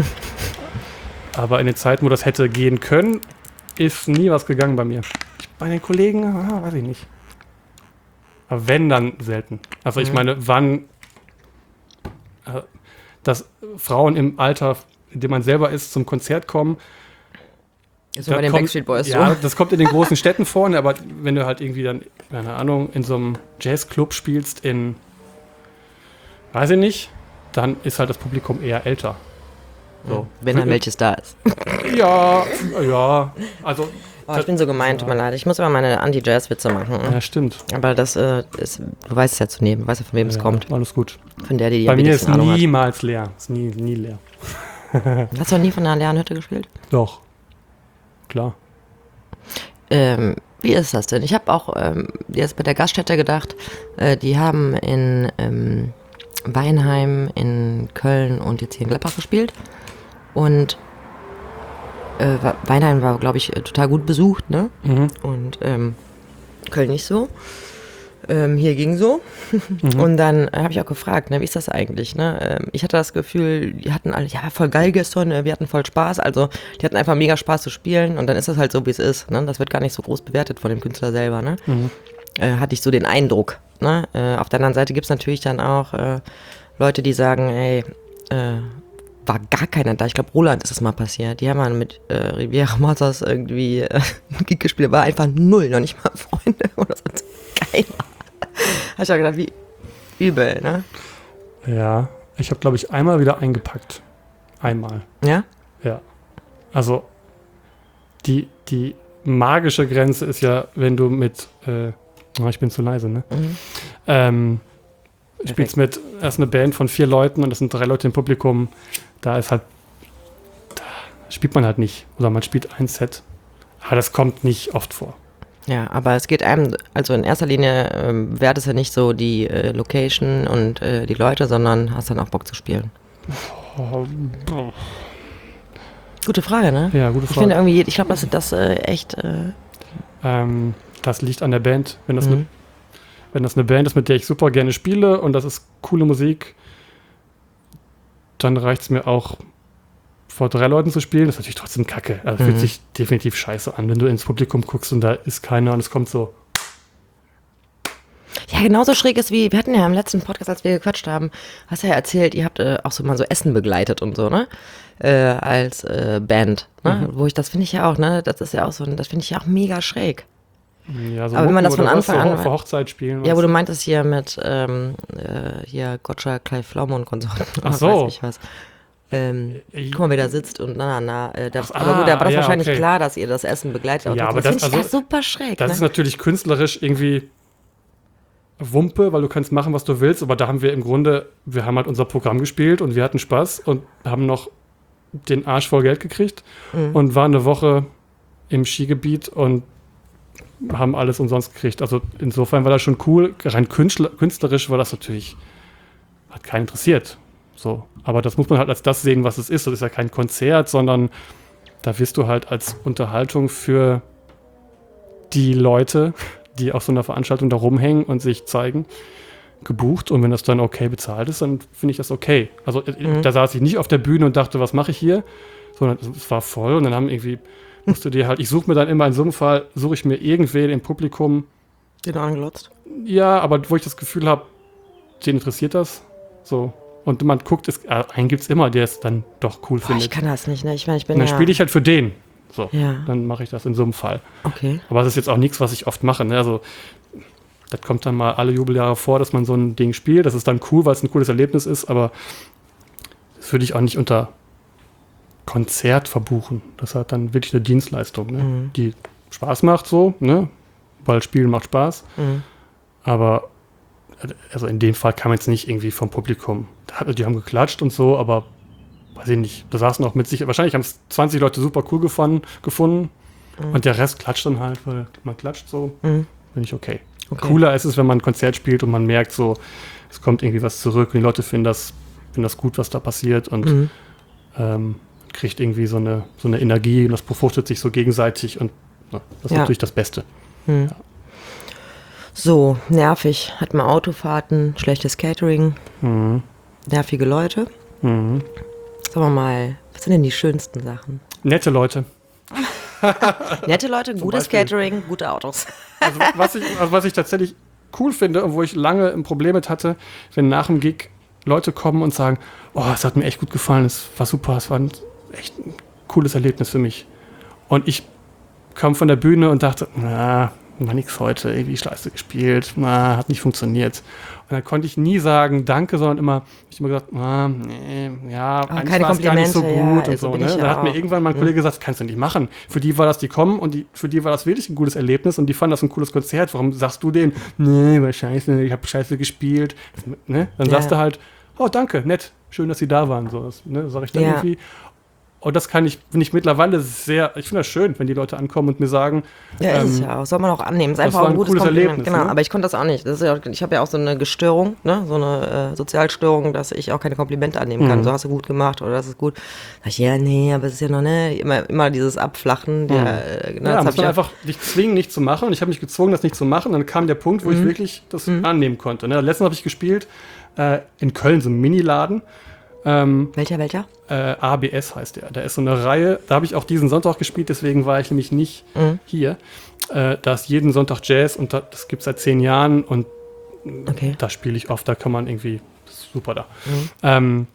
Speaker 2: aber in den Zeiten, wo das hätte gehen können, ist nie was gegangen bei mir. Ich, bei den Kollegen, ah, weiß ich nicht. Aber wenn, dann selten. Also ich
Speaker 1: Mhm.
Speaker 2: meine, wann, äh, dass Frauen im Alter, in dem man selber ist, zum Konzert kommen.
Speaker 1: Ist so bei
Speaker 2: das
Speaker 1: den
Speaker 2: kommt-
Speaker 1: Backstreet Boys
Speaker 2: ja,
Speaker 1: so.
Speaker 2: das kommt in den großen Städten vorne, aber wenn du halt irgendwie dann, keine Ahnung, in so einem Jazzclub spielst in, weiß ich nicht, dann ist halt das Publikum eher älter. So.
Speaker 1: Wenn dann welches da ist.
Speaker 2: Ja, ja, also,
Speaker 1: Oh, ich bin so gemein, tut mir leid. Ich muss immer meine Anti-Jazz-Witze machen.
Speaker 2: ja, stimmt.
Speaker 1: Aber das äh, ist, du weißt es ja zu nehmen, du weißt ja, von wem es
Speaker 2: Ja,
Speaker 1: kommt.
Speaker 2: Alles gut.
Speaker 1: Von der, die die
Speaker 2: Bei
Speaker 1: am
Speaker 2: mir ist
Speaker 1: wenigsten Ahnung hat.
Speaker 2: niemals leer. Ist nie, nie leer.
Speaker 1: Hast du noch nie von einer leeren Hütte gespielt?
Speaker 2: Doch. Klar.
Speaker 1: Ähm, wie ist das denn? Ich habe auch ähm, jetzt bei der Gaststätte gedacht, äh, die haben in ähm, Weinheim, in Köln und jetzt hier in Gladbach gespielt. Und äh, Wa- Weinheim war, glaube ich, äh, total gut besucht, ne?
Speaker 2: Mhm.
Speaker 1: Und ähm, Köln nicht so. Ähm, hier ging so.
Speaker 2: Mhm.
Speaker 1: Und dann äh, habe ich auch gefragt, ne, wie ist das eigentlich? Ne? Ähm, ich hatte das Gefühl, die hatten alle, ja, voll geil gestern, äh, wir hatten voll Spaß. Also die hatten einfach mega Spaß zu spielen und dann ist das halt so, wie es ist. Ne? Das wird gar nicht so groß bewertet von dem Künstler selber. Ne?
Speaker 2: Mhm.
Speaker 1: Äh, hatte ich so den Eindruck. Ne? Äh, auf der anderen Seite gibt es natürlich dann auch äh, Leute, die sagen, ey, äh, war gar keiner da. Ich glaube, Roland ist das mal passiert. Die haben mal mit äh, Riviera Motors irgendwie äh, einen Gig gespielt. War einfach null, noch nicht mal Freunde oder so. Keiner. Habe ich auch gedacht, wie übel, ne?
Speaker 2: Ja, ich habe, glaube ich, einmal wieder eingepackt. Einmal.
Speaker 1: Ja?
Speaker 2: Ja. Also, die, die magische Grenze ist ja, wenn du mit, äh, oh, ich bin zu leise, ne?
Speaker 1: Mhm.
Speaker 2: Ähm, spielst mit, erst eine Band von vier Leuten und es sind drei Leute im Publikum. Da ist halt, da spielt man halt nicht. Oder man spielt ein Set. Aber das kommt nicht oft vor.
Speaker 1: Ja, aber es geht einem, also in erster Linie ähm, wäre das ja nicht so die äh, Location und äh, die Leute, sondern hast dann auch Bock zu spielen.
Speaker 2: Oh,
Speaker 1: Gute Frage, ne?
Speaker 2: ja, gute
Speaker 1: Ich
Speaker 2: Frage.
Speaker 1: finde irgendwie, ich glaube, das das äh, echt. Äh,
Speaker 2: Ähm, das liegt an der Band. Wenn das,
Speaker 1: Mhm.
Speaker 2: eine, wenn das eine Band ist, mit der ich super gerne spiele und das ist coole Musik, dann reicht es mir auch, vor drei Leuten zu spielen. Das ist natürlich trotzdem kacke. Also
Speaker 1: Mhm.
Speaker 2: fühlt sich definitiv scheiße an, wenn du ins Publikum guckst und da ist keiner und es kommt so.
Speaker 1: ja, genauso schräg ist wie, wir hatten ja im letzten Podcast, als wir gequatscht haben, hast du ja erzählt, ihr habt äh, auch so mal so Essen begleitet und so, ne? Äh, als äh, Band, ne?
Speaker 2: Mhm.
Speaker 1: Wo ich, das finde ich ja auch, ne? Das ist ja auch so, ein- das finde ich ja auch mega schräg.
Speaker 2: Ja, so
Speaker 1: Aber wenn man das
Speaker 2: Mucken
Speaker 1: von
Speaker 2: oder was,
Speaker 1: Anfang
Speaker 2: so
Speaker 1: an-
Speaker 2: vor Hochzeit spielen.
Speaker 1: Ja, wo
Speaker 2: weißt
Speaker 1: du meintest hier mit, ähm, äh, hier Gotcha, Clive Pflaume und Konsorten.
Speaker 2: Ach
Speaker 1: oder
Speaker 2: so.
Speaker 1: Weiß ich was. Ähm,
Speaker 2: Äh,
Speaker 1: guck mal, wer da sitzt und na, na, na. Äh, da,
Speaker 2: Ach,
Speaker 1: aber gut, da war das
Speaker 2: ah, ja,
Speaker 1: wahrscheinlich
Speaker 2: okay.
Speaker 1: klar, dass ihr das Essen begleitet. habt.
Speaker 2: Ja, aber
Speaker 1: das
Speaker 2: das-
Speaker 1: finde ich
Speaker 2: also,
Speaker 1: ja super schräg,
Speaker 2: Das
Speaker 1: ne?
Speaker 2: ist natürlich künstlerisch irgendwie Wumpe, weil du kannst machen, was du willst, aber da haben wir im Grunde, wir haben halt unser Programm gespielt und wir hatten Spaß und haben noch den Arsch voll Geld gekriegt
Speaker 1: Mhm.
Speaker 2: und waren eine Woche im Skigebiet und haben alles umsonst gekriegt. Also insofern war das schon cool. Rein künstler, künstlerisch war das natürlich, hat keinen interessiert. So. Aber das muss man halt als das sehen, was es ist. Das ist ja kein Konzert, sondern da wirst du halt als Unterhaltung für die Leute, die auf so einer Veranstaltung da rumhängen und sich zeigen, gebucht. Und wenn das dann okay bezahlt ist, dann finde ich das okay. Also äh,
Speaker 1: Mhm.
Speaker 2: da saß ich nicht auf der Bühne und dachte, was mache ich hier? Sondern es war voll und dann haben irgendwie, musst du dir halt, ich suche mir dann immer in so einem Fall, suche ich mir irgendwen im Publikum,
Speaker 1: Den angelotzt.
Speaker 2: ja, aber wo ich das Gefühl habe, den interessiert das. So. Und man guckt, es, äh, einen gibt es immer, der es dann doch cool
Speaker 1: Boah, ich
Speaker 2: findet.
Speaker 1: kann das nicht, ne? Ich meine, ich bin
Speaker 2: Und dann
Speaker 1: ja...
Speaker 2: spiele ich halt für den. So.
Speaker 1: Ja,
Speaker 2: Dann mache ich das in so einem Fall.
Speaker 1: okay.
Speaker 2: Aber es ist jetzt auch nichts, was ich oft mache. Ne? Also, das kommt dann mal alle Jubeljahre vor, dass man so ein Ding spielt. Das ist dann cool, weil es ein cooles Erlebnis ist, aber das würde ich auch nicht unter Konzert verbuchen. Das hat dann wirklich eine Dienstleistung, ne?
Speaker 1: Mhm.
Speaker 2: Die Spaß macht so, ne? Weil Spielen macht Spaß.
Speaker 1: Mhm.
Speaker 2: Aber also in dem Fall kam jetzt nicht irgendwie vom Publikum. Die haben geklatscht und so, aber weiß ich nicht. Da saßen auch mit sich, wahrscheinlich haben es zwanzig Leute super cool gefunden, gefunden
Speaker 1: Mhm.
Speaker 2: und der Rest klatscht dann halt, weil man klatscht so.
Speaker 1: Mhm.
Speaker 2: Finde ich okay.
Speaker 1: Okay.
Speaker 2: Cooler ist es, wenn man ein Konzert spielt und man merkt so, es kommt irgendwie was zurück und die Leute finden das, finden das gut, was da passiert und
Speaker 1: Mhm.
Speaker 2: ähm, kriegt irgendwie so eine, so eine Energie und das befruchtet sich so gegenseitig und ja, das ist
Speaker 1: Ja.
Speaker 2: natürlich das Beste.
Speaker 1: Hm. So, nervig. Hat man Autofahrten, schlechtes Catering,
Speaker 2: Mhm.
Speaker 1: nervige Leute.
Speaker 2: Mhm.
Speaker 1: Sagen wir mal, was sind denn die schönsten Sachen?
Speaker 2: Nette Leute.
Speaker 1: Nette Leute, gutes
Speaker 2: Beispiel.
Speaker 1: Catering, gute Autos.
Speaker 2: Also was, ich, also was ich tatsächlich cool finde und wo ich lange ein Problem mit hatte, wenn nach dem Gig Leute kommen und sagen, oh, es hat mir echt gut gefallen, es war super, es war ein, echt ein cooles Erlebnis für mich. Und ich kam von der Bühne und dachte, na, war nix heute, irgendwie scheiße gespielt, na, hat nicht funktioniert. Und dann konnte ich nie sagen, danke, sondern immer, ich immer gesagt, ah, nee, ja, eigentlich
Speaker 1: keine
Speaker 2: war es gar nicht so gut
Speaker 1: Komplimente, ja,
Speaker 2: und
Speaker 1: also
Speaker 2: so.
Speaker 1: bin
Speaker 2: Ne?
Speaker 1: ich ja
Speaker 2: Dann hat mir
Speaker 1: auch.
Speaker 2: irgendwann mein Kollege gesagt, das kannst du nicht machen. Für die war das, die kommen und die, für die war das wirklich ein gutes Erlebnis und die fanden das ein cooles Konzert. Warum sagst du denen, nee, war scheiße, ich habe scheiße gespielt. Ne? Dann
Speaker 1: Ja.
Speaker 2: sagst du halt, oh, danke, nett, schön, dass sie da waren. So, das, ne, sag ich dann
Speaker 1: Ja.
Speaker 2: irgendwie. Und das kann ich, finde ich mittlerweile sehr, ich finde das schön, wenn die Leute ankommen und mir sagen,
Speaker 1: Ja, ist es
Speaker 2: ähm,
Speaker 1: ja auch. Soll man auch annehmen. Ist
Speaker 2: das
Speaker 1: einfach
Speaker 2: war
Speaker 1: auch ein
Speaker 2: ein
Speaker 1: gutes
Speaker 2: cooles
Speaker 1: Kompliment.
Speaker 2: Erlebnis,
Speaker 1: Genau,
Speaker 2: ne?
Speaker 1: aber ich konnte das auch nicht. Das ist ja, ich habe ja auch so eine Gestörung, ne? So eine äh, Sozialstörung, dass ich auch keine Komplimente annehmen kann.
Speaker 2: Mhm.
Speaker 1: So hast du gut gemacht oder das ist gut. Sag ich, ja, nee, aber es ist ja noch, ne? Immer, immer dieses Abflachen. Der,
Speaker 2: Mhm.
Speaker 1: äh, ne,
Speaker 2: ja,
Speaker 1: das hab
Speaker 2: muss
Speaker 1: ich
Speaker 2: man
Speaker 1: auch-
Speaker 2: einfach dich zwingen, nicht zu machen. Und ich habe mich gezwungen, das nicht zu machen. Und dann kam der Punkt, wo ich wirklich das annehmen konnte. Ne? Letztens habe ich gespielt äh, in Köln, so einem Miniladen. Ähm,
Speaker 1: Welcher, welcher?
Speaker 2: äh, A B S heißt der. Da ist so eine Reihe, da habe ich auch diesen Sonntag gespielt, deswegen war ich nämlich nicht
Speaker 1: Mhm.
Speaker 2: hier. Äh, da ist jeden Sonntag Jazz und da, das gibt es seit zehn Jahren und
Speaker 1: Okay.
Speaker 2: da spiele ich oft, da kann man irgendwie, das ist super da.
Speaker 1: Mhm.
Speaker 2: Ähm,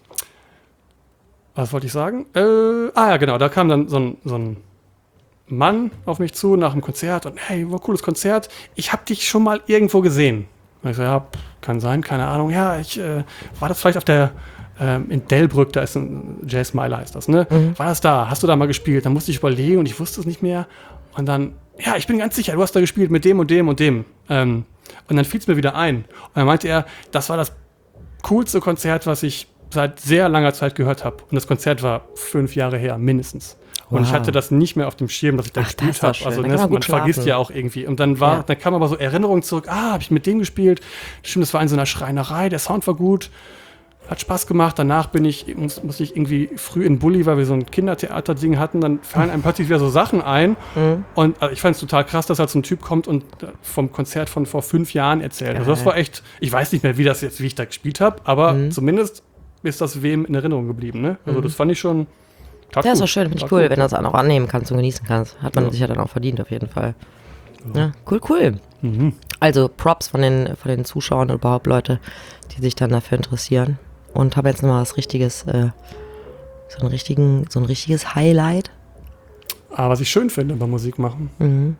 Speaker 2: was wollte ich sagen? Äh, ah ja, genau, da kam dann so ein, so ein Mann auf mich zu nach dem Konzert und hey, war ein cooles Konzert. Ich habe dich schon mal irgendwo gesehen. Und ich so, ja, pff, kann sein, keine Ahnung. Ja, ich äh, war das vielleicht auf der ähm, in Delbrück, da ist ein Jazz Mile heißt das, ne?
Speaker 1: Mhm.
Speaker 2: War das da? Hast du da mal gespielt? Dann musste ich überlegen und ich wusste es nicht mehr. Und dann, ja, ich bin ganz sicher, du hast da gespielt mit dem und dem und dem. Ähm, Und dann fiel es mir wieder ein. Und dann meinte er, das war das coolste Konzert, was ich seit sehr langer Zeit gehört habe. Und das Konzert war fünf Jahre her, mindestens. Und wow. ich hatte das nicht mehr auf dem Schirm, dass ich da Ach, gespielt habe. Also ne, man, man vergisst ja auch irgendwie. Und dann war, ja. dann kam aber so Erinnerungen zurück. Ah, habe ich mit dem gespielt? Stimmt, das war in so einer Schreinerei. Der Sound war gut. Hat Spaß gemacht. Danach bin ich, muss, musste ich irgendwie früh in Bulli, weil wir so ein Kindertheater-Ding hatten. Dann fallen einem plötzlich wieder so Sachen ein. Mhm. Und also ich fand es total krass, dass halt so ein Typ kommt und vom Konzert von vor fünf Jahren erzählt. Also das war echt, ich weiß nicht mehr, wie das jetzt, wie ich da gespielt habe, aber mhm. zumindest ist das wem in Erinnerung geblieben. Ne? Also mhm. das fand ich schon.
Speaker 1: Ja, gut. Ist auch schön, finde ich cool, gut, wenn du das auch annehmen kannst und genießen kannst. Hat man ja. sich ja dann auch verdient, auf jeden Fall. Ja, ja cool, cool. Mhm. Also Props von den, von den Zuschauern und überhaupt Leute, die sich dann dafür interessieren. Und habe jetzt nochmal was richtiges, äh, so, einen richtigen, so ein richtiges Highlight.
Speaker 2: Ah, was ich schön finde beim Musik machen. Mhm.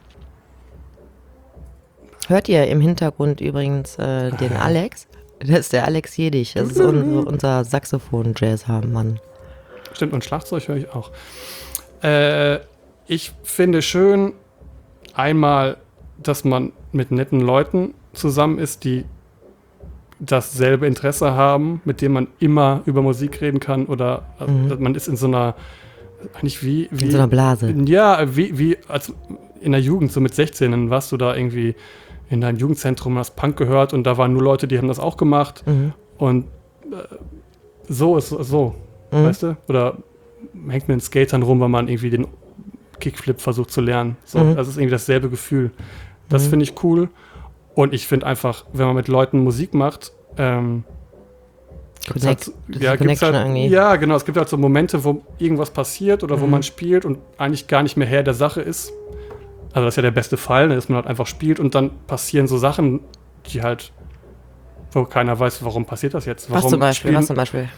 Speaker 1: Hört ihr im Hintergrund übrigens äh, den ah. Alex? Das ist der Alex Jedig. Das ist un- unser Saxophon-Jazz-Mann.
Speaker 2: Stimmt, und Schlagzeug höre ich auch. Äh, ich finde schön, einmal, dass man mit netten Leuten zusammen ist, die dasselbe Interesse haben, mit dem man immer über Musik reden kann. Oder mhm. man ist in so einer, eigentlich wie, wie.
Speaker 1: In so einer Blase.
Speaker 2: Ja, wie, wie als in der Jugend, so mit sechzehn, dann warst du da irgendwie in deinem Jugendzentrum, hast Punk gehört und da waren nur Leute, die haben das auch gemacht. Mhm. Und äh, so ist es so. Mhm. Weißt du? Oder hängt mit den Skatern rum, weil man irgendwie den Kickflip versucht zu lernen. So, mhm. Das ist irgendwie dasselbe Gefühl. Das mhm. finde ich cool. Und ich finde einfach, wenn man mit Leuten Musik macht, ähm,
Speaker 1: Connect,
Speaker 2: halt, ja, gibt's halt, ja, genau, es gibt halt so Momente, wo irgendwas passiert oder mhm. wo man spielt und eigentlich gar nicht mehr Herr der Sache ist. Also das ist ja der beste Fall, dass man halt einfach spielt und dann passieren so Sachen, die halt, wo keiner weiß, warum passiert das jetzt. Warum
Speaker 1: was zum Beispiel? Spielen, was zum Beispiel?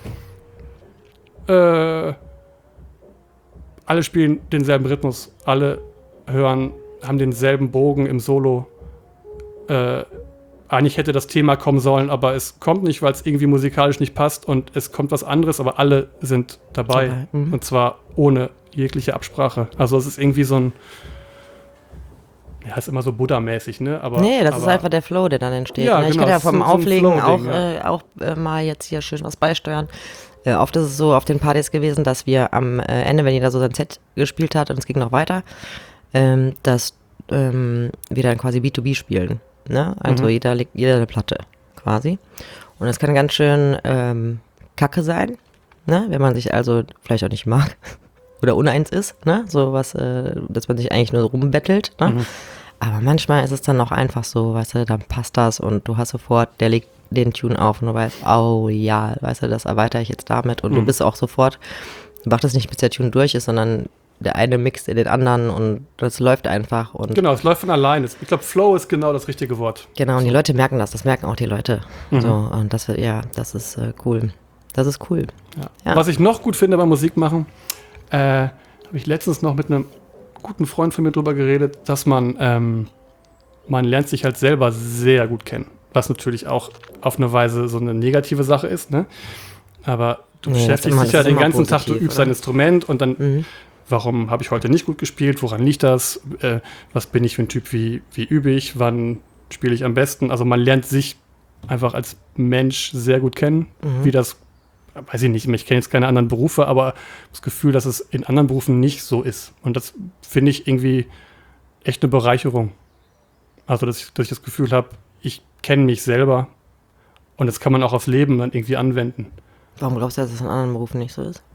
Speaker 2: Äh, alle spielen denselben Rhythmus, alle hören, haben denselben Bogen im Solo. Äh, eigentlich hätte das Thema kommen sollen, aber es kommt nicht, weil es irgendwie musikalisch nicht passt und es kommt was anderes, aber alle sind dabei. dabei. Mhm. Und zwar ohne jegliche Absprache. Also es ist irgendwie so ein, ja, ist immer so Buddha-mäßig, ne? Aber,
Speaker 1: nee, das
Speaker 2: aber,
Speaker 1: ist einfach der Flow, der dann entsteht.
Speaker 2: Ja,
Speaker 1: ne? Ich
Speaker 2: genau,
Speaker 1: kann ja vom
Speaker 2: so,
Speaker 1: Auflegen
Speaker 2: so
Speaker 1: auch,
Speaker 2: ja.
Speaker 1: äh, auch äh, mal jetzt hier schön was beisteuern. Äh, oft ist es so auf den Partys gewesen, dass wir am äh, Ende, wenn jeder so sein Set gespielt hat und es ging noch weiter, ähm, dass ähm, wir dann quasi B zwei B spielen. Ne? Also mhm. jeder legt jeder eine Platte quasi. Und das kann ganz schön ähm, kacke sein, ne? Wenn man sich also vielleicht auch nicht mag oder uneins ist, ne? So was, äh, dass man sich eigentlich nur rumbettelt. Ne? Mhm. Aber manchmal ist es dann auch einfach so, weißt du, dann passt das und du hast sofort, der legt den Tune auf und du weißt, oh ja, weißt du, das erweitere ich jetzt damit und mhm. du bist auch sofort, du machst es nicht, bis der Tune durch ist, sondern der eine mixt in den anderen und das läuft einfach. Und
Speaker 2: genau, es läuft von alleine. Ich glaube, Flow ist genau das richtige Wort.
Speaker 1: Genau, und die Leute merken das, das merken auch die Leute. Mhm. So, und das, ja, das ist äh, cool. Das ist cool.
Speaker 2: Ja. Ja. Was ich noch gut finde beim Musikmachen, äh, habe ich letztens noch mit einem guten Freund von mir drüber geredet, dass man, ähm, man lernt sich halt selber sehr gut kennen. Was natürlich auch auf eine Weise so eine negative Sache ist, ne? Aber du nee, beschäftigst immer, dich ja den ganzen positiv, Tag, du übst oder? Ein Instrument und dann, mhm. warum habe ich heute nicht gut gespielt, woran liegt das, äh, was bin ich für ein Typ, wie, wie übe ich, wann spiele ich am besten. Also man lernt sich einfach als Mensch sehr gut kennen, mhm. wie das, weiß ich nicht, ich kenne jetzt keine anderen Berufe, aber das Gefühl, dass es in anderen Berufen nicht so ist. Und das finde ich irgendwie echt eine Bereicherung. Also dass ich, dass ich das Gefühl habe, ich kenne mich selber und das kann man auch aufs Leben dann irgendwie anwenden.
Speaker 1: Warum glaubst du, dass es in anderen Berufen nicht so ist?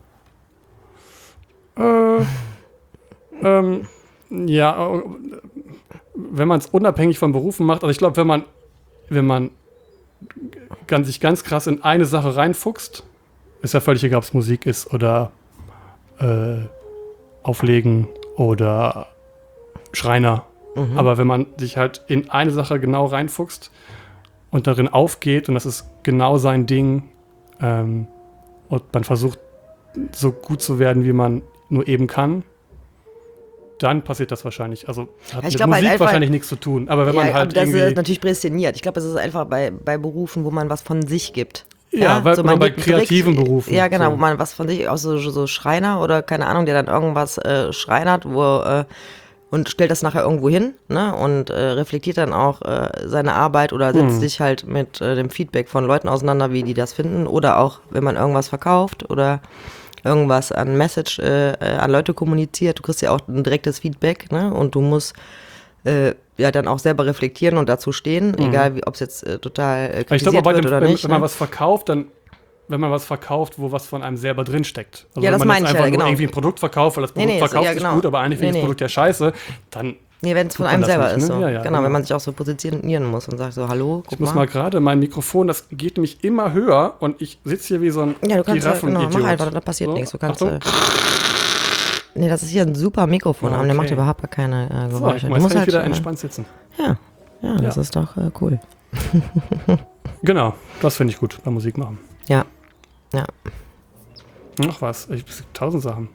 Speaker 2: Äh, ähm, ja, wenn man es unabhängig von Berufen macht, also ich glaube, wenn man, wenn man ganz, sich ganz krass in eine Sache reinfuchst, ist ja völlig egal, ob es Musik ist oder äh, Auflegen oder Schreiner. Mhm. Aber wenn man sich halt in eine Sache genau reinfuchst und darin aufgeht und das ist genau sein Ding ähm, und man versucht so gut zu werden, wie man nur eben kann, dann passiert das wahrscheinlich. Also hat ja, mit Musik halt einfach, wahrscheinlich nichts zu tun. Aber wenn ja, man halt
Speaker 1: das
Speaker 2: irgendwie...
Speaker 1: ist natürlich prädestiniert. Ich glaube, es ist einfach bei, bei Berufen, wo man was von sich gibt.
Speaker 2: Ja, ja weil, so man bei kreativen direkt, Berufen.
Speaker 1: Ja, genau,
Speaker 2: so.
Speaker 1: Wo man was von sich, auch so, so Schreiner oder keine Ahnung, der dann irgendwas äh, schreinert, wo, äh, und stellt das nachher irgendwo hin, ne? Und äh, reflektiert dann auch äh, seine Arbeit oder setzt
Speaker 2: Mhm.
Speaker 1: sich halt mit äh, dem Feedback von Leuten auseinander, wie die das finden. Oder auch, wenn man irgendwas verkauft oder irgendwas an Message äh, äh, an Leute kommuniziert, du kriegst ja auch ein direktes Feedback, ne? Und du musst äh, ja dann auch selber reflektieren und dazu stehen,
Speaker 2: Mhm.
Speaker 1: egal ob es jetzt äh, total äh,
Speaker 2: Aber ich
Speaker 1: kritisiert
Speaker 2: glaube, bei
Speaker 1: wird
Speaker 2: dem,
Speaker 1: oder
Speaker 2: wenn,
Speaker 1: nicht.
Speaker 2: wenn man
Speaker 1: Ne?
Speaker 2: was verkauft, dann, wenn man was verkauft, wo was von einem selber drinsteckt. Also
Speaker 1: Ja,
Speaker 2: wenn
Speaker 1: das
Speaker 2: man jetzt
Speaker 1: meine ich
Speaker 2: einfach
Speaker 1: ja,
Speaker 2: nur
Speaker 1: genau.
Speaker 2: irgendwie ein Produkt verkauft, weil das
Speaker 1: Nee,
Speaker 2: Produkt
Speaker 1: nee, so-
Speaker 2: verkauft
Speaker 1: ja,
Speaker 2: sich
Speaker 1: genau.
Speaker 2: gut, aber eigentlich
Speaker 1: Nee,
Speaker 2: finde ich das
Speaker 1: nee.
Speaker 2: Produkt ja scheiße, dann
Speaker 1: Nee, wenn es von
Speaker 2: tut man
Speaker 1: einem
Speaker 2: das
Speaker 1: selber
Speaker 2: nicht,
Speaker 1: ist
Speaker 2: ne?
Speaker 1: so.
Speaker 2: Ja, ja,
Speaker 1: genau,
Speaker 2: genau.
Speaker 1: wenn man sich auch so positionieren muss und sagt so, hallo, guck
Speaker 2: ich muss mal gerade mein Mikrofon, das geht nämlich immer höher und ich sitze hier wie so ein
Speaker 1: Ja, du kannst ja, genau,
Speaker 2: Giraffenidiot.
Speaker 1: mach einfach, da passiert
Speaker 2: So,
Speaker 1: nichts. Du kannst,
Speaker 2: Achtung.
Speaker 1: äh, nee, das ist hier ein super Mikrofon,
Speaker 2: Ah,
Speaker 1: aber der macht
Speaker 2: okay.
Speaker 1: überhaupt gar keine äh,
Speaker 2: So,
Speaker 1: Geräusche.
Speaker 2: jetzt
Speaker 1: du musst
Speaker 2: kann ich
Speaker 1: halt,
Speaker 2: wieder
Speaker 1: äh,
Speaker 2: entspannt sitzen.
Speaker 1: ja, ja, das
Speaker 2: Ja.
Speaker 1: ist doch äh, cool.
Speaker 2: Genau, das finde ich gut beim Musik machen.
Speaker 1: Ja, ja.
Speaker 2: Noch was, ich, es gibt tausend Sachen.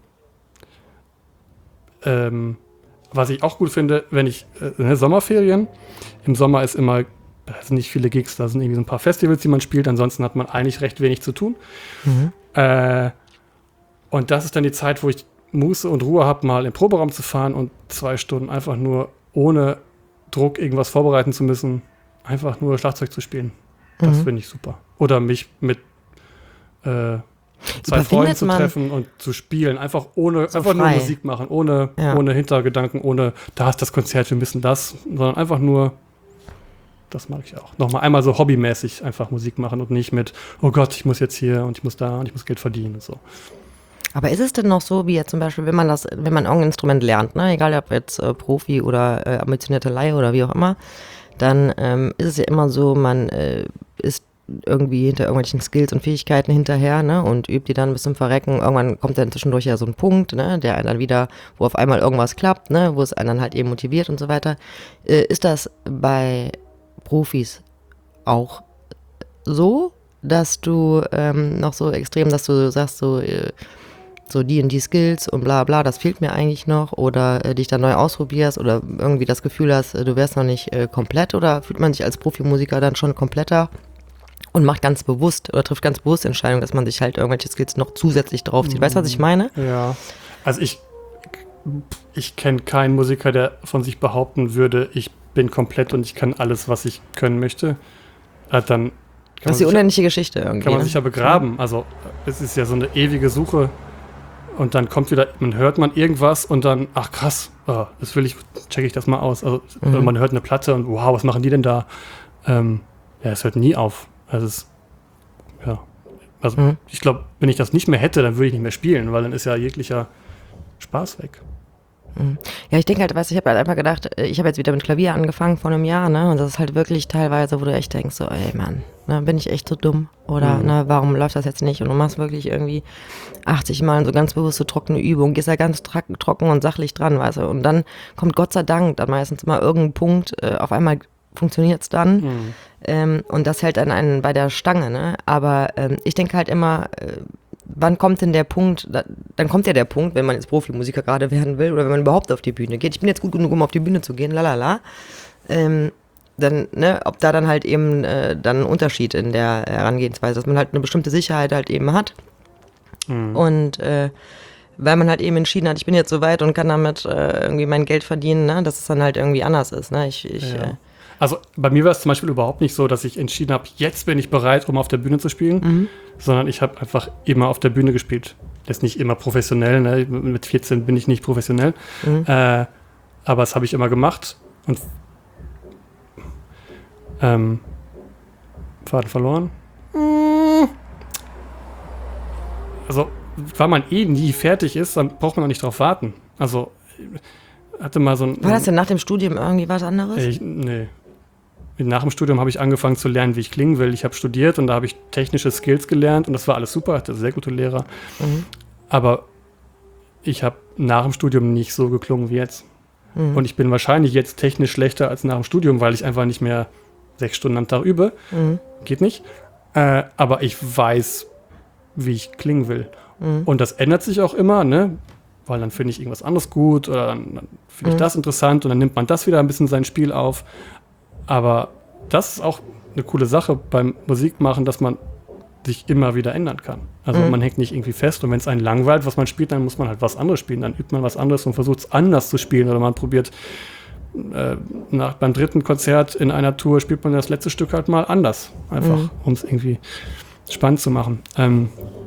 Speaker 2: Ähm, was ich auch gut finde, wenn ich, äh, ne, Sommerferien, im Sommer ist immer, da sind nicht viele Gigs, da sind irgendwie so ein paar Festivals, die man spielt, ansonsten hat man eigentlich recht wenig zu tun.
Speaker 1: Mhm.
Speaker 2: Äh, und das ist dann die Zeit, wo ich Muße und Ruhe habe, mal im Proberaum zu fahren und zwei Stunden einfach nur ohne Druck irgendwas vorbereiten zu müssen, einfach nur Schlagzeug zu spielen. Das
Speaker 1: Mhm.
Speaker 2: finde ich super. Oder mich mit äh, zwei
Speaker 1: Überwindet
Speaker 2: Freunden zu
Speaker 1: man-
Speaker 2: treffen und zu spielen. Einfach ohne,
Speaker 1: So
Speaker 2: einfach nur
Speaker 1: frei.
Speaker 2: Musik machen, ohne,
Speaker 1: Ja.
Speaker 2: ohne Hintergedanken, ohne, da ist das Konzert, wir müssen das, sondern einfach nur, das mag ich auch. Nochmal einmal so hobbymäßig einfach Musik machen und nicht mit, oh Gott, ich muss jetzt hier und ich muss da und ich muss Geld verdienen und so.
Speaker 1: Aber ist es denn noch so, wie jetzt zum Beispiel, wenn man das, wenn man irgendein Instrument lernt, ne, egal ob jetzt äh, Profi oder äh, ambitionierte Laie oder wie auch immer, dann ähm, ist es ja immer so, man äh, ist irgendwie hinter irgendwelchen Skills und Fähigkeiten hinterher, ne, und übt die dann bis zum Verrecken. Irgendwann kommt dann zwischendurch ja so ein Punkt, ne, der einen dann wieder, wo auf einmal irgendwas klappt, ne, wo es einen dann halt eben motiviert und so weiter. Äh, ist das bei Profis auch so, dass du ähm, noch so extrem, dass du sagst, so, äh, so die und die Skills und bla bla, das fehlt mir eigentlich noch, oder äh, dich dann neu ausprobierst oder irgendwie das Gefühl hast, äh, du wärst noch nicht äh, komplett, oder fühlt man sich als Profimusiker dann schon kompletter und macht ganz bewusst oder trifft ganz bewusst Entscheidungen, dass man sich halt irgendwelche Skills noch zusätzlich draufzieht. Weißt du, was ich meine?
Speaker 2: Ja. Also ich, ich kenne keinen Musiker, der von sich behaupten würde, ich bin komplett und ich kann alles, was ich können möchte. Äh, dann kann
Speaker 1: Das
Speaker 2: man
Speaker 1: ist die
Speaker 2: sich-
Speaker 1: unendliche Geschichte irgendwie.
Speaker 2: kann man
Speaker 1: ne?
Speaker 2: sich ja begraben. Also es ist ja so eine ewige Suche und dann kommt wieder, man hört man irgendwas und dann, ach krass, oh, das will ich, checke ich das mal aus. Also
Speaker 1: Mhm.
Speaker 2: man hört eine Platte und wow, was machen die denn da? Ähm, ja, es hört nie auf. Also es, ja, also
Speaker 1: Mhm.
Speaker 2: ich glaube, wenn ich das nicht mehr hätte, dann würde ich nicht mehr spielen, weil dann ist ja jeglicher Spaß weg.
Speaker 1: Ja, ich denke halt, weißt du, ich habe halt einfach gedacht, äh, ich habe jetzt wieder mit Klavier angefangen vor einem Jahr, ne? Und das ist halt wirklich teilweise, wo du echt denkst, so, ey Mann, ne, bin ich echt so dumm? Oder,
Speaker 2: Mhm.
Speaker 1: ne, warum läuft das jetzt nicht? Und du machst wirklich irgendwie achtzig Mal so ganz bewusste trockene Übungen, gehst ja ganz tra- trocken und sachlich dran, weißt du? Und dann kommt Gott sei Dank dann meistens immer irgendein Punkt, äh, auf einmal funktioniert's dann.
Speaker 2: Mhm.
Speaker 1: Ähm, und das hält dann einen bei der Stange, ne? Aber ähm, ich denke halt immer, äh, wann kommt denn der Punkt, da, dann kommt ja der Punkt, wenn man jetzt Profimusiker gerade werden will oder wenn man überhaupt auf die Bühne geht. Ich bin jetzt gut genug, um auf die Bühne zu gehen, lalala. Ähm, dann, ne, ob da dann halt eben äh, dann ein Unterschied in der Herangehensweise, dass man halt eine bestimmte Sicherheit halt eben hat.
Speaker 2: Mhm.
Speaker 1: Und äh, weil man halt eben entschieden hat, ich bin jetzt so weit und kann damit äh, irgendwie mein Geld verdienen, ne, dass es dann halt irgendwie anders ist. Ne? Ich, ich,
Speaker 2: Ja.
Speaker 1: äh,
Speaker 2: Also bei mir war es zum Beispiel überhaupt nicht so, dass ich entschieden habe, jetzt bin ich bereit, um auf der Bühne zu spielen,
Speaker 1: Mhm.
Speaker 2: sondern ich habe einfach immer auf der Bühne gespielt. Das ist nicht immer professionell, ne? Mit vierzehn bin ich nicht professionell,
Speaker 1: Mhm.
Speaker 2: äh, aber das habe ich immer gemacht und ähm, Faden verloren. Also, weil man eh nie fertig ist, dann braucht man auch nicht drauf warten. Also, hatte mal so ein...
Speaker 1: War das denn nach dem Studium irgendwie was anderes?
Speaker 2: Ich, nee. Nach dem Studium habe ich angefangen zu lernen, wie ich klingen will. Ich habe studiert und da habe ich technische Skills gelernt und das war alles super, hatte sehr gute Lehrer.
Speaker 1: Mhm.
Speaker 2: Aber ich habe nach dem Studium nicht so geklungen wie jetzt.
Speaker 1: Mhm.
Speaker 2: Und ich bin wahrscheinlich jetzt technisch schlechter als nach dem Studium, weil ich einfach nicht mehr sechs Stunden am Tag übe.
Speaker 1: Mhm.
Speaker 2: Geht nicht. Äh, aber ich weiß, wie ich klingen will.
Speaker 1: Mhm.
Speaker 2: Und das ändert sich auch immer, ne? Weil dann finde ich irgendwas anderes gut oder dann, dann finde ich
Speaker 1: Mhm.
Speaker 2: das interessant und dann nimmt man das wieder ein bisschen sein Spiel auf. Aber das ist auch eine coole Sache beim Musikmachen, dass man sich immer wieder ändern kann. Also
Speaker 1: Mhm.
Speaker 2: man hängt nicht irgendwie fest und wenn es einen langweilt, was man spielt, dann muss man halt was anderes spielen. Dann übt man was anderes und versucht es anders zu spielen oder man probiert äh, nach, beim dritten Konzert in einer Tour spielt man das letzte Stück halt mal anders. Einfach,
Speaker 1: Mhm.
Speaker 2: um es irgendwie spannend zu machen. Ähm,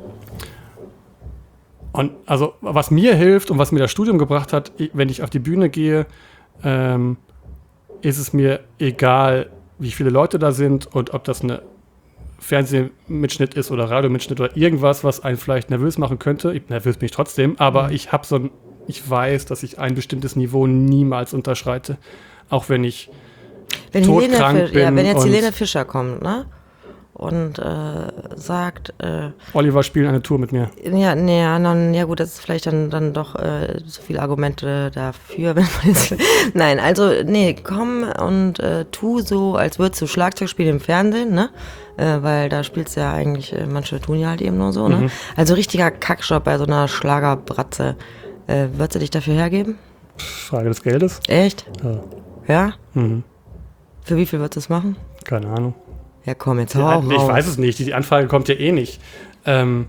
Speaker 2: und also was mir hilft und was mir das Studium gebracht hat, i- wenn ich auf die Bühne gehe, ähm, ist es mir egal, wie viele Leute da sind und ob das eine Fernsehmitschnitt ist oder Radiomitschnitt oder irgendwas, was einen vielleicht nervös machen könnte. Ich, nervös bin ich trotzdem, aber ich habe so ein, ich weiß, dass ich ein bestimmtes Niveau niemals unterschreite. Auch wenn ich
Speaker 1: Wenn,
Speaker 2: todkrank
Speaker 1: Helene, Fi- ja,
Speaker 2: bin
Speaker 1: wenn jetzt
Speaker 2: und-
Speaker 1: Helene Fischer kommt, ne? Und äh, sagt, äh,
Speaker 2: Oliver spielt eine Tour mit mir.
Speaker 1: ja, nee, ja, dann, ja gut, das ist vielleicht dann, dann doch äh, so viele Argumente dafür. Wenn man jetzt, nein, also nee, komm und äh, tu so, als würdest du Schlagzeug spielen im Fernsehen, ne? Äh, weil da spielst du ja eigentlich, äh, manche tun ja halt eben nur so, ne?
Speaker 2: Mhm.
Speaker 1: Also richtiger Kackjob bei so einer Schlagerbratze. Äh, würdest du dich dafür hergeben?
Speaker 2: Frage des Geldes.
Speaker 1: Echt?
Speaker 2: Ja.
Speaker 1: Ja?
Speaker 2: Mhm.
Speaker 1: Für wie viel würdest du es machen?
Speaker 2: Keine Ahnung.
Speaker 1: Ja, komm, jetzt hau
Speaker 2: Ja,
Speaker 1: auch
Speaker 2: nee, ich
Speaker 1: raus.
Speaker 2: weiß es nicht. Die, die Anfrage kommt ja eh nicht. Ähm,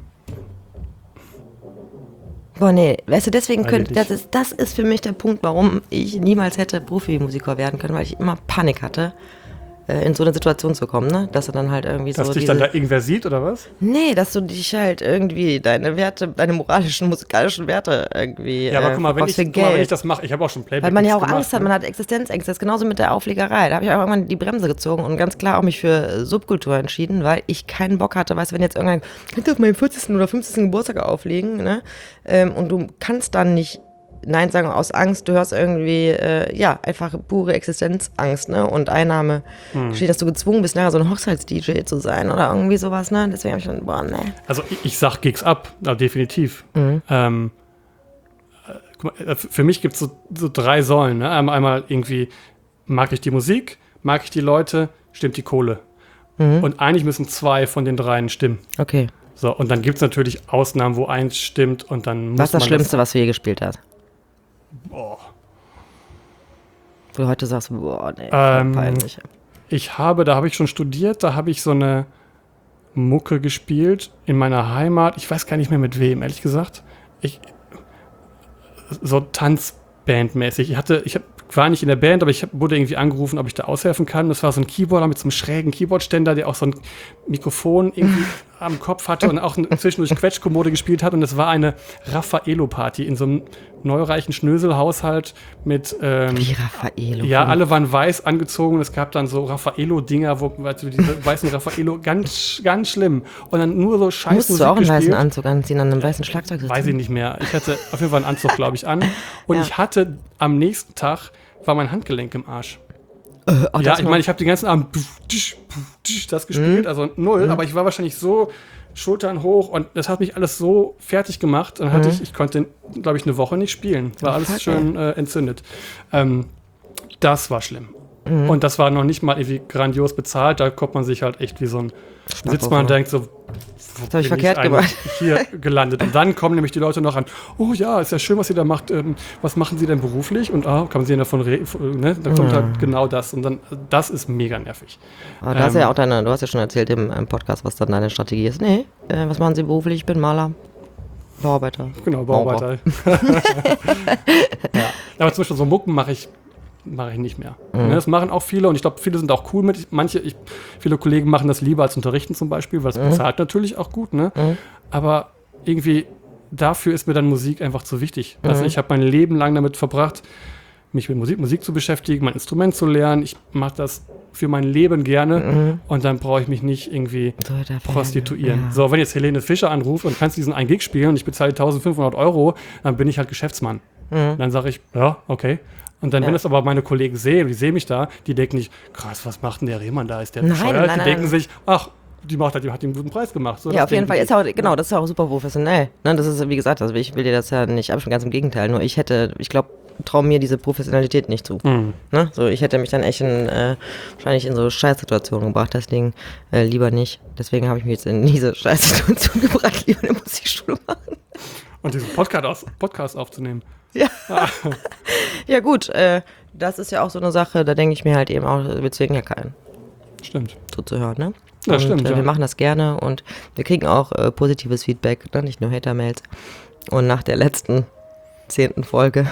Speaker 1: Boah, nee, weißt du, deswegen
Speaker 2: Weiß
Speaker 1: könnte,
Speaker 2: ich
Speaker 1: das
Speaker 2: nicht.
Speaker 1: ist, das ist für mich der Punkt, warum ich niemals hätte Profimusiker werden können, weil ich immer Panik hatte, äh, in so eine Situation zu kommen, ne? Dass du dann halt irgendwie
Speaker 2: dass
Speaker 1: so
Speaker 2: dich
Speaker 1: diese,
Speaker 2: dann da irgendwer sieht, oder was?
Speaker 1: nee, dass du dich halt irgendwie, deine Werte, deine moralischen, musikalischen Werte irgendwie,
Speaker 2: Ja, aber
Speaker 1: äh,
Speaker 2: guck mal, wenn ich,
Speaker 1: verkaufst für
Speaker 2: guck mal, wenn ich
Speaker 1: Geld.
Speaker 2: das mache, ich habe auch schon Playback
Speaker 1: Weil man ja auch
Speaker 2: gemacht,
Speaker 1: Angst hat,
Speaker 2: ne?
Speaker 1: man hat Existenzängste. Das ist genauso mit der Auflegerei. Da habe ich auch irgendwann die Bremse gezogen und ganz klar auch mich für äh, Subkultur entschieden, weil ich keinen Bock hatte, weißt du, wenn jetzt irgendein, könnt ihr auf meinem vierzigsten oder fünfzigsten Geburtstag auflegen, ne? Ähm, und du kannst dann nicht Nein sagen aus Angst, du hörst irgendwie, äh, ja, einfach pure Existenzangst, ne? Und Einnahme.
Speaker 2: Hm.
Speaker 1: Steht, dass du gezwungen bist, nachher so ein Hochzeits-D J zu sein oder irgendwie sowas, ne? Deswegen habe ich dann, boah, ne.
Speaker 2: Also ich, ich sag Gigs ab, ja, definitiv.
Speaker 1: Mhm.
Speaker 2: Ähm, äh, guck mal, äh, für mich gibt es so, so drei Säulen. Ne? Einmal, einmal irgendwie, mag ich die Musik, mag ich die Leute, stimmt die Kohle.
Speaker 1: Mhm.
Speaker 2: Und eigentlich müssen zwei von den dreien stimmen.
Speaker 1: Okay.
Speaker 2: So, und dann gibt es natürlich Ausnahmen, wo eins stimmt und dann muss
Speaker 1: Was ist das
Speaker 2: man
Speaker 1: Schlimmste, was du je gespielt hast?
Speaker 2: boah.
Speaker 1: Wo du heute sagst, boah, nee,
Speaker 2: Ähm,
Speaker 1: peinlich.
Speaker 2: Ich habe, da habe ich schon studiert, da habe ich so eine Mucke gespielt in meiner Heimat. Ich weiß gar nicht mehr mit wem, ehrlich gesagt. Ich, so Tanzbandmäßig. Ich hatte, ich hab, war nicht in der Band, aber ich hab, wurde irgendwie angerufen, ob ich da aushelfen kann. Das war so ein Keyboarder mit so einem schrägen Keyboardständer, der auch so ein Mikrofon irgendwie am Kopf hatte und auch eine, zwischendurch Quetschkommode gespielt hat. Und es war eine Raffaello-Party in so einem neureichen Schnösel-Haushalt mit ähm,
Speaker 1: Wie Raffaello.
Speaker 2: ja, alle waren weiß angezogen. Es gab dann so Raffaello-Dinger, wo also diese weißen Raffaello, ganz, ganz schlimm. Und dann nur so scheiß
Speaker 1: Musst
Speaker 2: Musik
Speaker 1: du auch einen weißen
Speaker 2: gespielt.
Speaker 1: Anzug anziehen, an einem weißen Schlagzeug sitzen?
Speaker 2: Weiß ich nicht mehr. Ich hatte auf jeden Fall einen Anzug, glaube ich, an. Und
Speaker 1: Ja.
Speaker 2: ich hatte am nächsten Tag, war mein Handgelenk im Arsch.
Speaker 1: Oh,
Speaker 2: ja,
Speaker 1: das
Speaker 2: ich
Speaker 1: mal-
Speaker 2: meine, ich habe den ganzen Abend das gespielt,
Speaker 1: Mhm.
Speaker 2: also null, aber ich war wahrscheinlich so Schultern hoch und das hat mich alles so fertig gemacht. Dann hatte ich, ich konnte, glaube ich, eine Woche nicht spielen. War
Speaker 1: Oh,
Speaker 2: alles
Speaker 1: fuck,
Speaker 2: schön äh, entzündet. Ähm, das war schlimm.
Speaker 1: Mhm.
Speaker 2: Und das war noch nicht mal irgendwie grandios bezahlt. Da kommt man sich halt echt wie so ein, sitzt man und denkt so, wo
Speaker 1: hab ich
Speaker 2: bin
Speaker 1: verkehrt
Speaker 2: eigentlich
Speaker 1: gemacht?
Speaker 2: hier gelandet. Und dann kommen nämlich die Leute noch an, oh ja, ist ja schön, was ihr da macht. Ähm, was machen sie denn beruflich? Und ah, kann man sie denn davon reden? Ne? Da kommt
Speaker 1: Ja.
Speaker 2: halt genau das. Und dann, das ist mega nervig.
Speaker 1: Aber da hast du
Speaker 2: Ähm,
Speaker 1: ja auch deine, du hast ja schon erzählt im, im Podcast, was dann deine Strategie ist. Nee, äh, was machen Sie beruflich? Ich bin Maler. Bauarbeiter.
Speaker 2: Genau, Bauarbeiter. ja. Aber zum Beispiel so Mucken mache ich, mache ich nicht mehr.
Speaker 1: Mhm.
Speaker 2: Ne, das machen auch viele und ich glaube, viele sind auch cool mit. Manche, ich, viele Kollegen machen das lieber als unterrichten zum Beispiel, weil es
Speaker 1: Mhm.
Speaker 2: bezahlt natürlich auch gut. Ne?
Speaker 1: Mhm.
Speaker 2: Aber irgendwie dafür ist mir dann Musik einfach zu wichtig.
Speaker 1: Mhm.
Speaker 2: Also ich habe mein Leben lang damit verbracht, mich mit Musik, Musik zu beschäftigen, mein Instrument zu lernen. Ich mache das für mein Leben gerne
Speaker 1: Mhm.
Speaker 2: und dann brauche ich mich nicht irgendwie
Speaker 1: So, dafür-
Speaker 2: prostituieren.
Speaker 1: Ja.
Speaker 2: So, wenn jetzt Helene Fischer anruft und kannst diesen einen Gig spielen und ich bezahle eintausendfünfhundert Euro, dann bin ich halt Geschäftsmann.
Speaker 1: Mhm.
Speaker 2: Dann sage ich, ja, okay. Und dann,
Speaker 1: Ja.
Speaker 2: wenn das aber meine Kollegen sehen, die sehen mich da, die denken nicht, krass, was macht denn der Rehmann da? Ist der
Speaker 1: Nein,
Speaker 2: bescheuert?
Speaker 1: nein,
Speaker 2: die
Speaker 1: nein,
Speaker 2: denken
Speaker 1: nein.
Speaker 2: sich, ach, die macht, die hat ihm einen guten Preis gemacht. So,
Speaker 1: Ja,
Speaker 2: das
Speaker 1: auf jeden
Speaker 2: denken
Speaker 1: Fall.
Speaker 2: die.
Speaker 1: Ist auch, genau, das ist auch super professionell. Ne, das ist, wie gesagt, also ich will dir das ja nicht abschneiden, ganz im Gegenteil. Nur ich hätte, ich glaube, traue mir diese Professionalität nicht zu.
Speaker 2: Mhm.
Speaker 1: Ne? So, ich hätte mich dann echt in, äh, wahrscheinlich in so Scheißsituationen gebracht, deswegen äh, lieber nicht. Deswegen habe ich mich jetzt in diese Scheißsituation gebracht, lieber eine Musikschule machen.
Speaker 2: Und diesen Podcast, aus, Podcast aufzunehmen.
Speaker 1: Ja. Ja gut, äh, das ist ja auch so eine Sache, da denke ich mir halt eben auch, wir zwingen ja keinen.
Speaker 2: Stimmt.
Speaker 1: zuzuhören, ne?
Speaker 2: Ja,
Speaker 1: und,
Speaker 2: stimmt,
Speaker 1: äh,
Speaker 2: ja.
Speaker 1: Wir machen das gerne und wir kriegen auch äh, positives Feedback, ne? Nicht nur Hater-Mails. Und nach der letzten zehnten Folge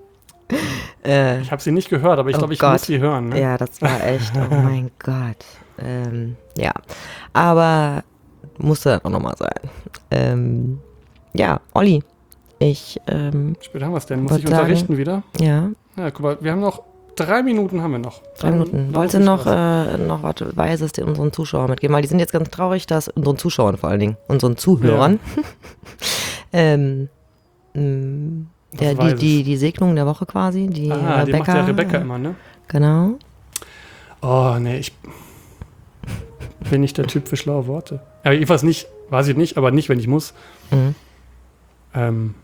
Speaker 1: äh,
Speaker 2: Ich habe sie nicht gehört, aber ich
Speaker 1: Oh
Speaker 2: glaube, ich
Speaker 1: Gott.
Speaker 2: muss sie hören. Ne?
Speaker 1: ja, das war echt, oh mein Gott. Ähm, ja, aber musste dann auch nochmal sein. Ähm, ja, Olli, ich, ähm,
Speaker 2: Später haben wir es denn. Muss
Speaker 1: Wollt
Speaker 2: ich unterrichten
Speaker 1: sagen-
Speaker 2: wieder?
Speaker 1: ja,
Speaker 2: Ja, guck mal, wir haben noch drei Minuten haben wir noch.
Speaker 1: drei
Speaker 2: Dann
Speaker 1: Minuten.
Speaker 2: lass
Speaker 1: Wolltest du
Speaker 2: uns
Speaker 1: noch,
Speaker 2: was.
Speaker 1: äh, noch was Weises den unseren Zuschauern mitgeben? Weil die sind jetzt ganz traurig, dass unseren Zuschauern vor allen Dingen, unseren Zuhörern, ähm, mh, der, die,
Speaker 2: Weises?
Speaker 1: die, die Segnung der Woche quasi, die
Speaker 2: Ah, die macht
Speaker 1: Rebecca.
Speaker 2: ja Rebecca
Speaker 1: äh,
Speaker 2: immer, ne?
Speaker 1: Genau.
Speaker 2: Oh, nee, ich bin nicht der Typ für schlaue Worte. Ja, ich weiß nicht, weiß ich nicht, aber nicht, wenn ich muss.
Speaker 1: Mhm.
Speaker 2: Ähm,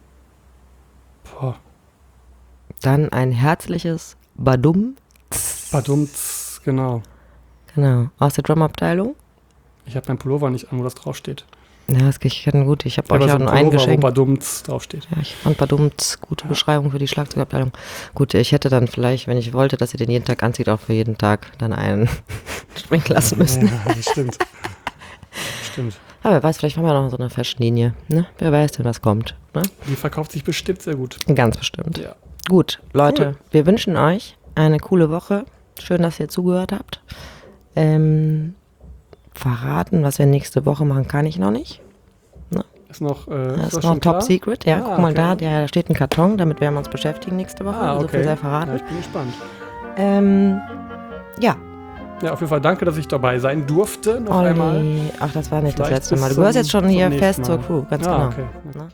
Speaker 2: boah,
Speaker 1: Dann ein herzliches Badum.
Speaker 2: badumts, genau.
Speaker 1: Genau, aus der Drumabteilung.
Speaker 2: Ich habe meinen Pullover nicht an, wo das draufsteht.
Speaker 1: Ja, das ich kann gut. Ich habe
Speaker 2: Ich habe
Speaker 1: euch
Speaker 2: so
Speaker 1: auch
Speaker 2: einen
Speaker 1: nur
Speaker 2: Pullover, wo
Speaker 1: eingeschenkt.
Speaker 2: badumts draufsteht.
Speaker 1: Ja, ich fand Badumts gute Beschreibung für die Schlagzeugabteilung. Gut, ich hätte dann vielleicht, wenn ich wollte, dass ihr den jeden Tag anzieht, auch für jeden Tag dann einen springen lassen müssen.
Speaker 2: Ja, das stimmt. Stimmt.
Speaker 1: Aber wer weiß, vielleicht haben wir noch so eine Fashion-Linie. Ne? Wer weiß denn, was kommt. Ne?
Speaker 2: Die verkauft sich bestimmt sehr gut.
Speaker 1: Ganz bestimmt.
Speaker 2: Ja.
Speaker 1: Gut, Leute,
Speaker 2: Cool.
Speaker 1: wir wünschen euch eine coole Woche. Schön, dass ihr zugehört habt. Ähm, verraten, was wir nächste Woche machen, kann ich noch nicht.
Speaker 2: Ist noch, äh,
Speaker 1: Das
Speaker 2: das
Speaker 1: ist noch
Speaker 2: schon
Speaker 1: Top
Speaker 2: klar?
Speaker 1: Secret. Ja,
Speaker 2: Ah,
Speaker 1: guck mal
Speaker 2: okay.
Speaker 1: da, der, da steht ein Karton, damit werden wir uns beschäftigen nächste Woche.
Speaker 2: Ah,
Speaker 1: So
Speaker 2: okay.
Speaker 1: viel sei
Speaker 2: Ja,
Speaker 1: verraten.
Speaker 2: ich bin gespannt.
Speaker 1: Ähm, ja,
Speaker 2: Ja, auf jeden Fall danke, dass ich dabei sein durfte. Noch einmal.
Speaker 1: Olli. Ach, das war nicht das
Speaker 2: Vielleicht
Speaker 1: letzte
Speaker 2: bis
Speaker 1: Mal. Du
Speaker 2: zum-
Speaker 1: gehörst jetzt schon
Speaker 2: zum
Speaker 1: hier
Speaker 2: nächsten
Speaker 1: fest zur
Speaker 2: Mal.
Speaker 1: Crew, ganz
Speaker 2: Ah,
Speaker 1: genau.
Speaker 2: okay.
Speaker 1: Na?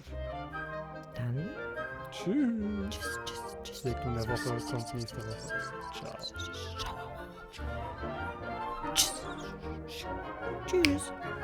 Speaker 1: Dann
Speaker 2: Tschüss.
Speaker 1: tschüss, tschüss, tschüss.
Speaker 2: Segnung der Woche kommt nächste Woche. Ciao.
Speaker 1: Tschüss. Tschüss.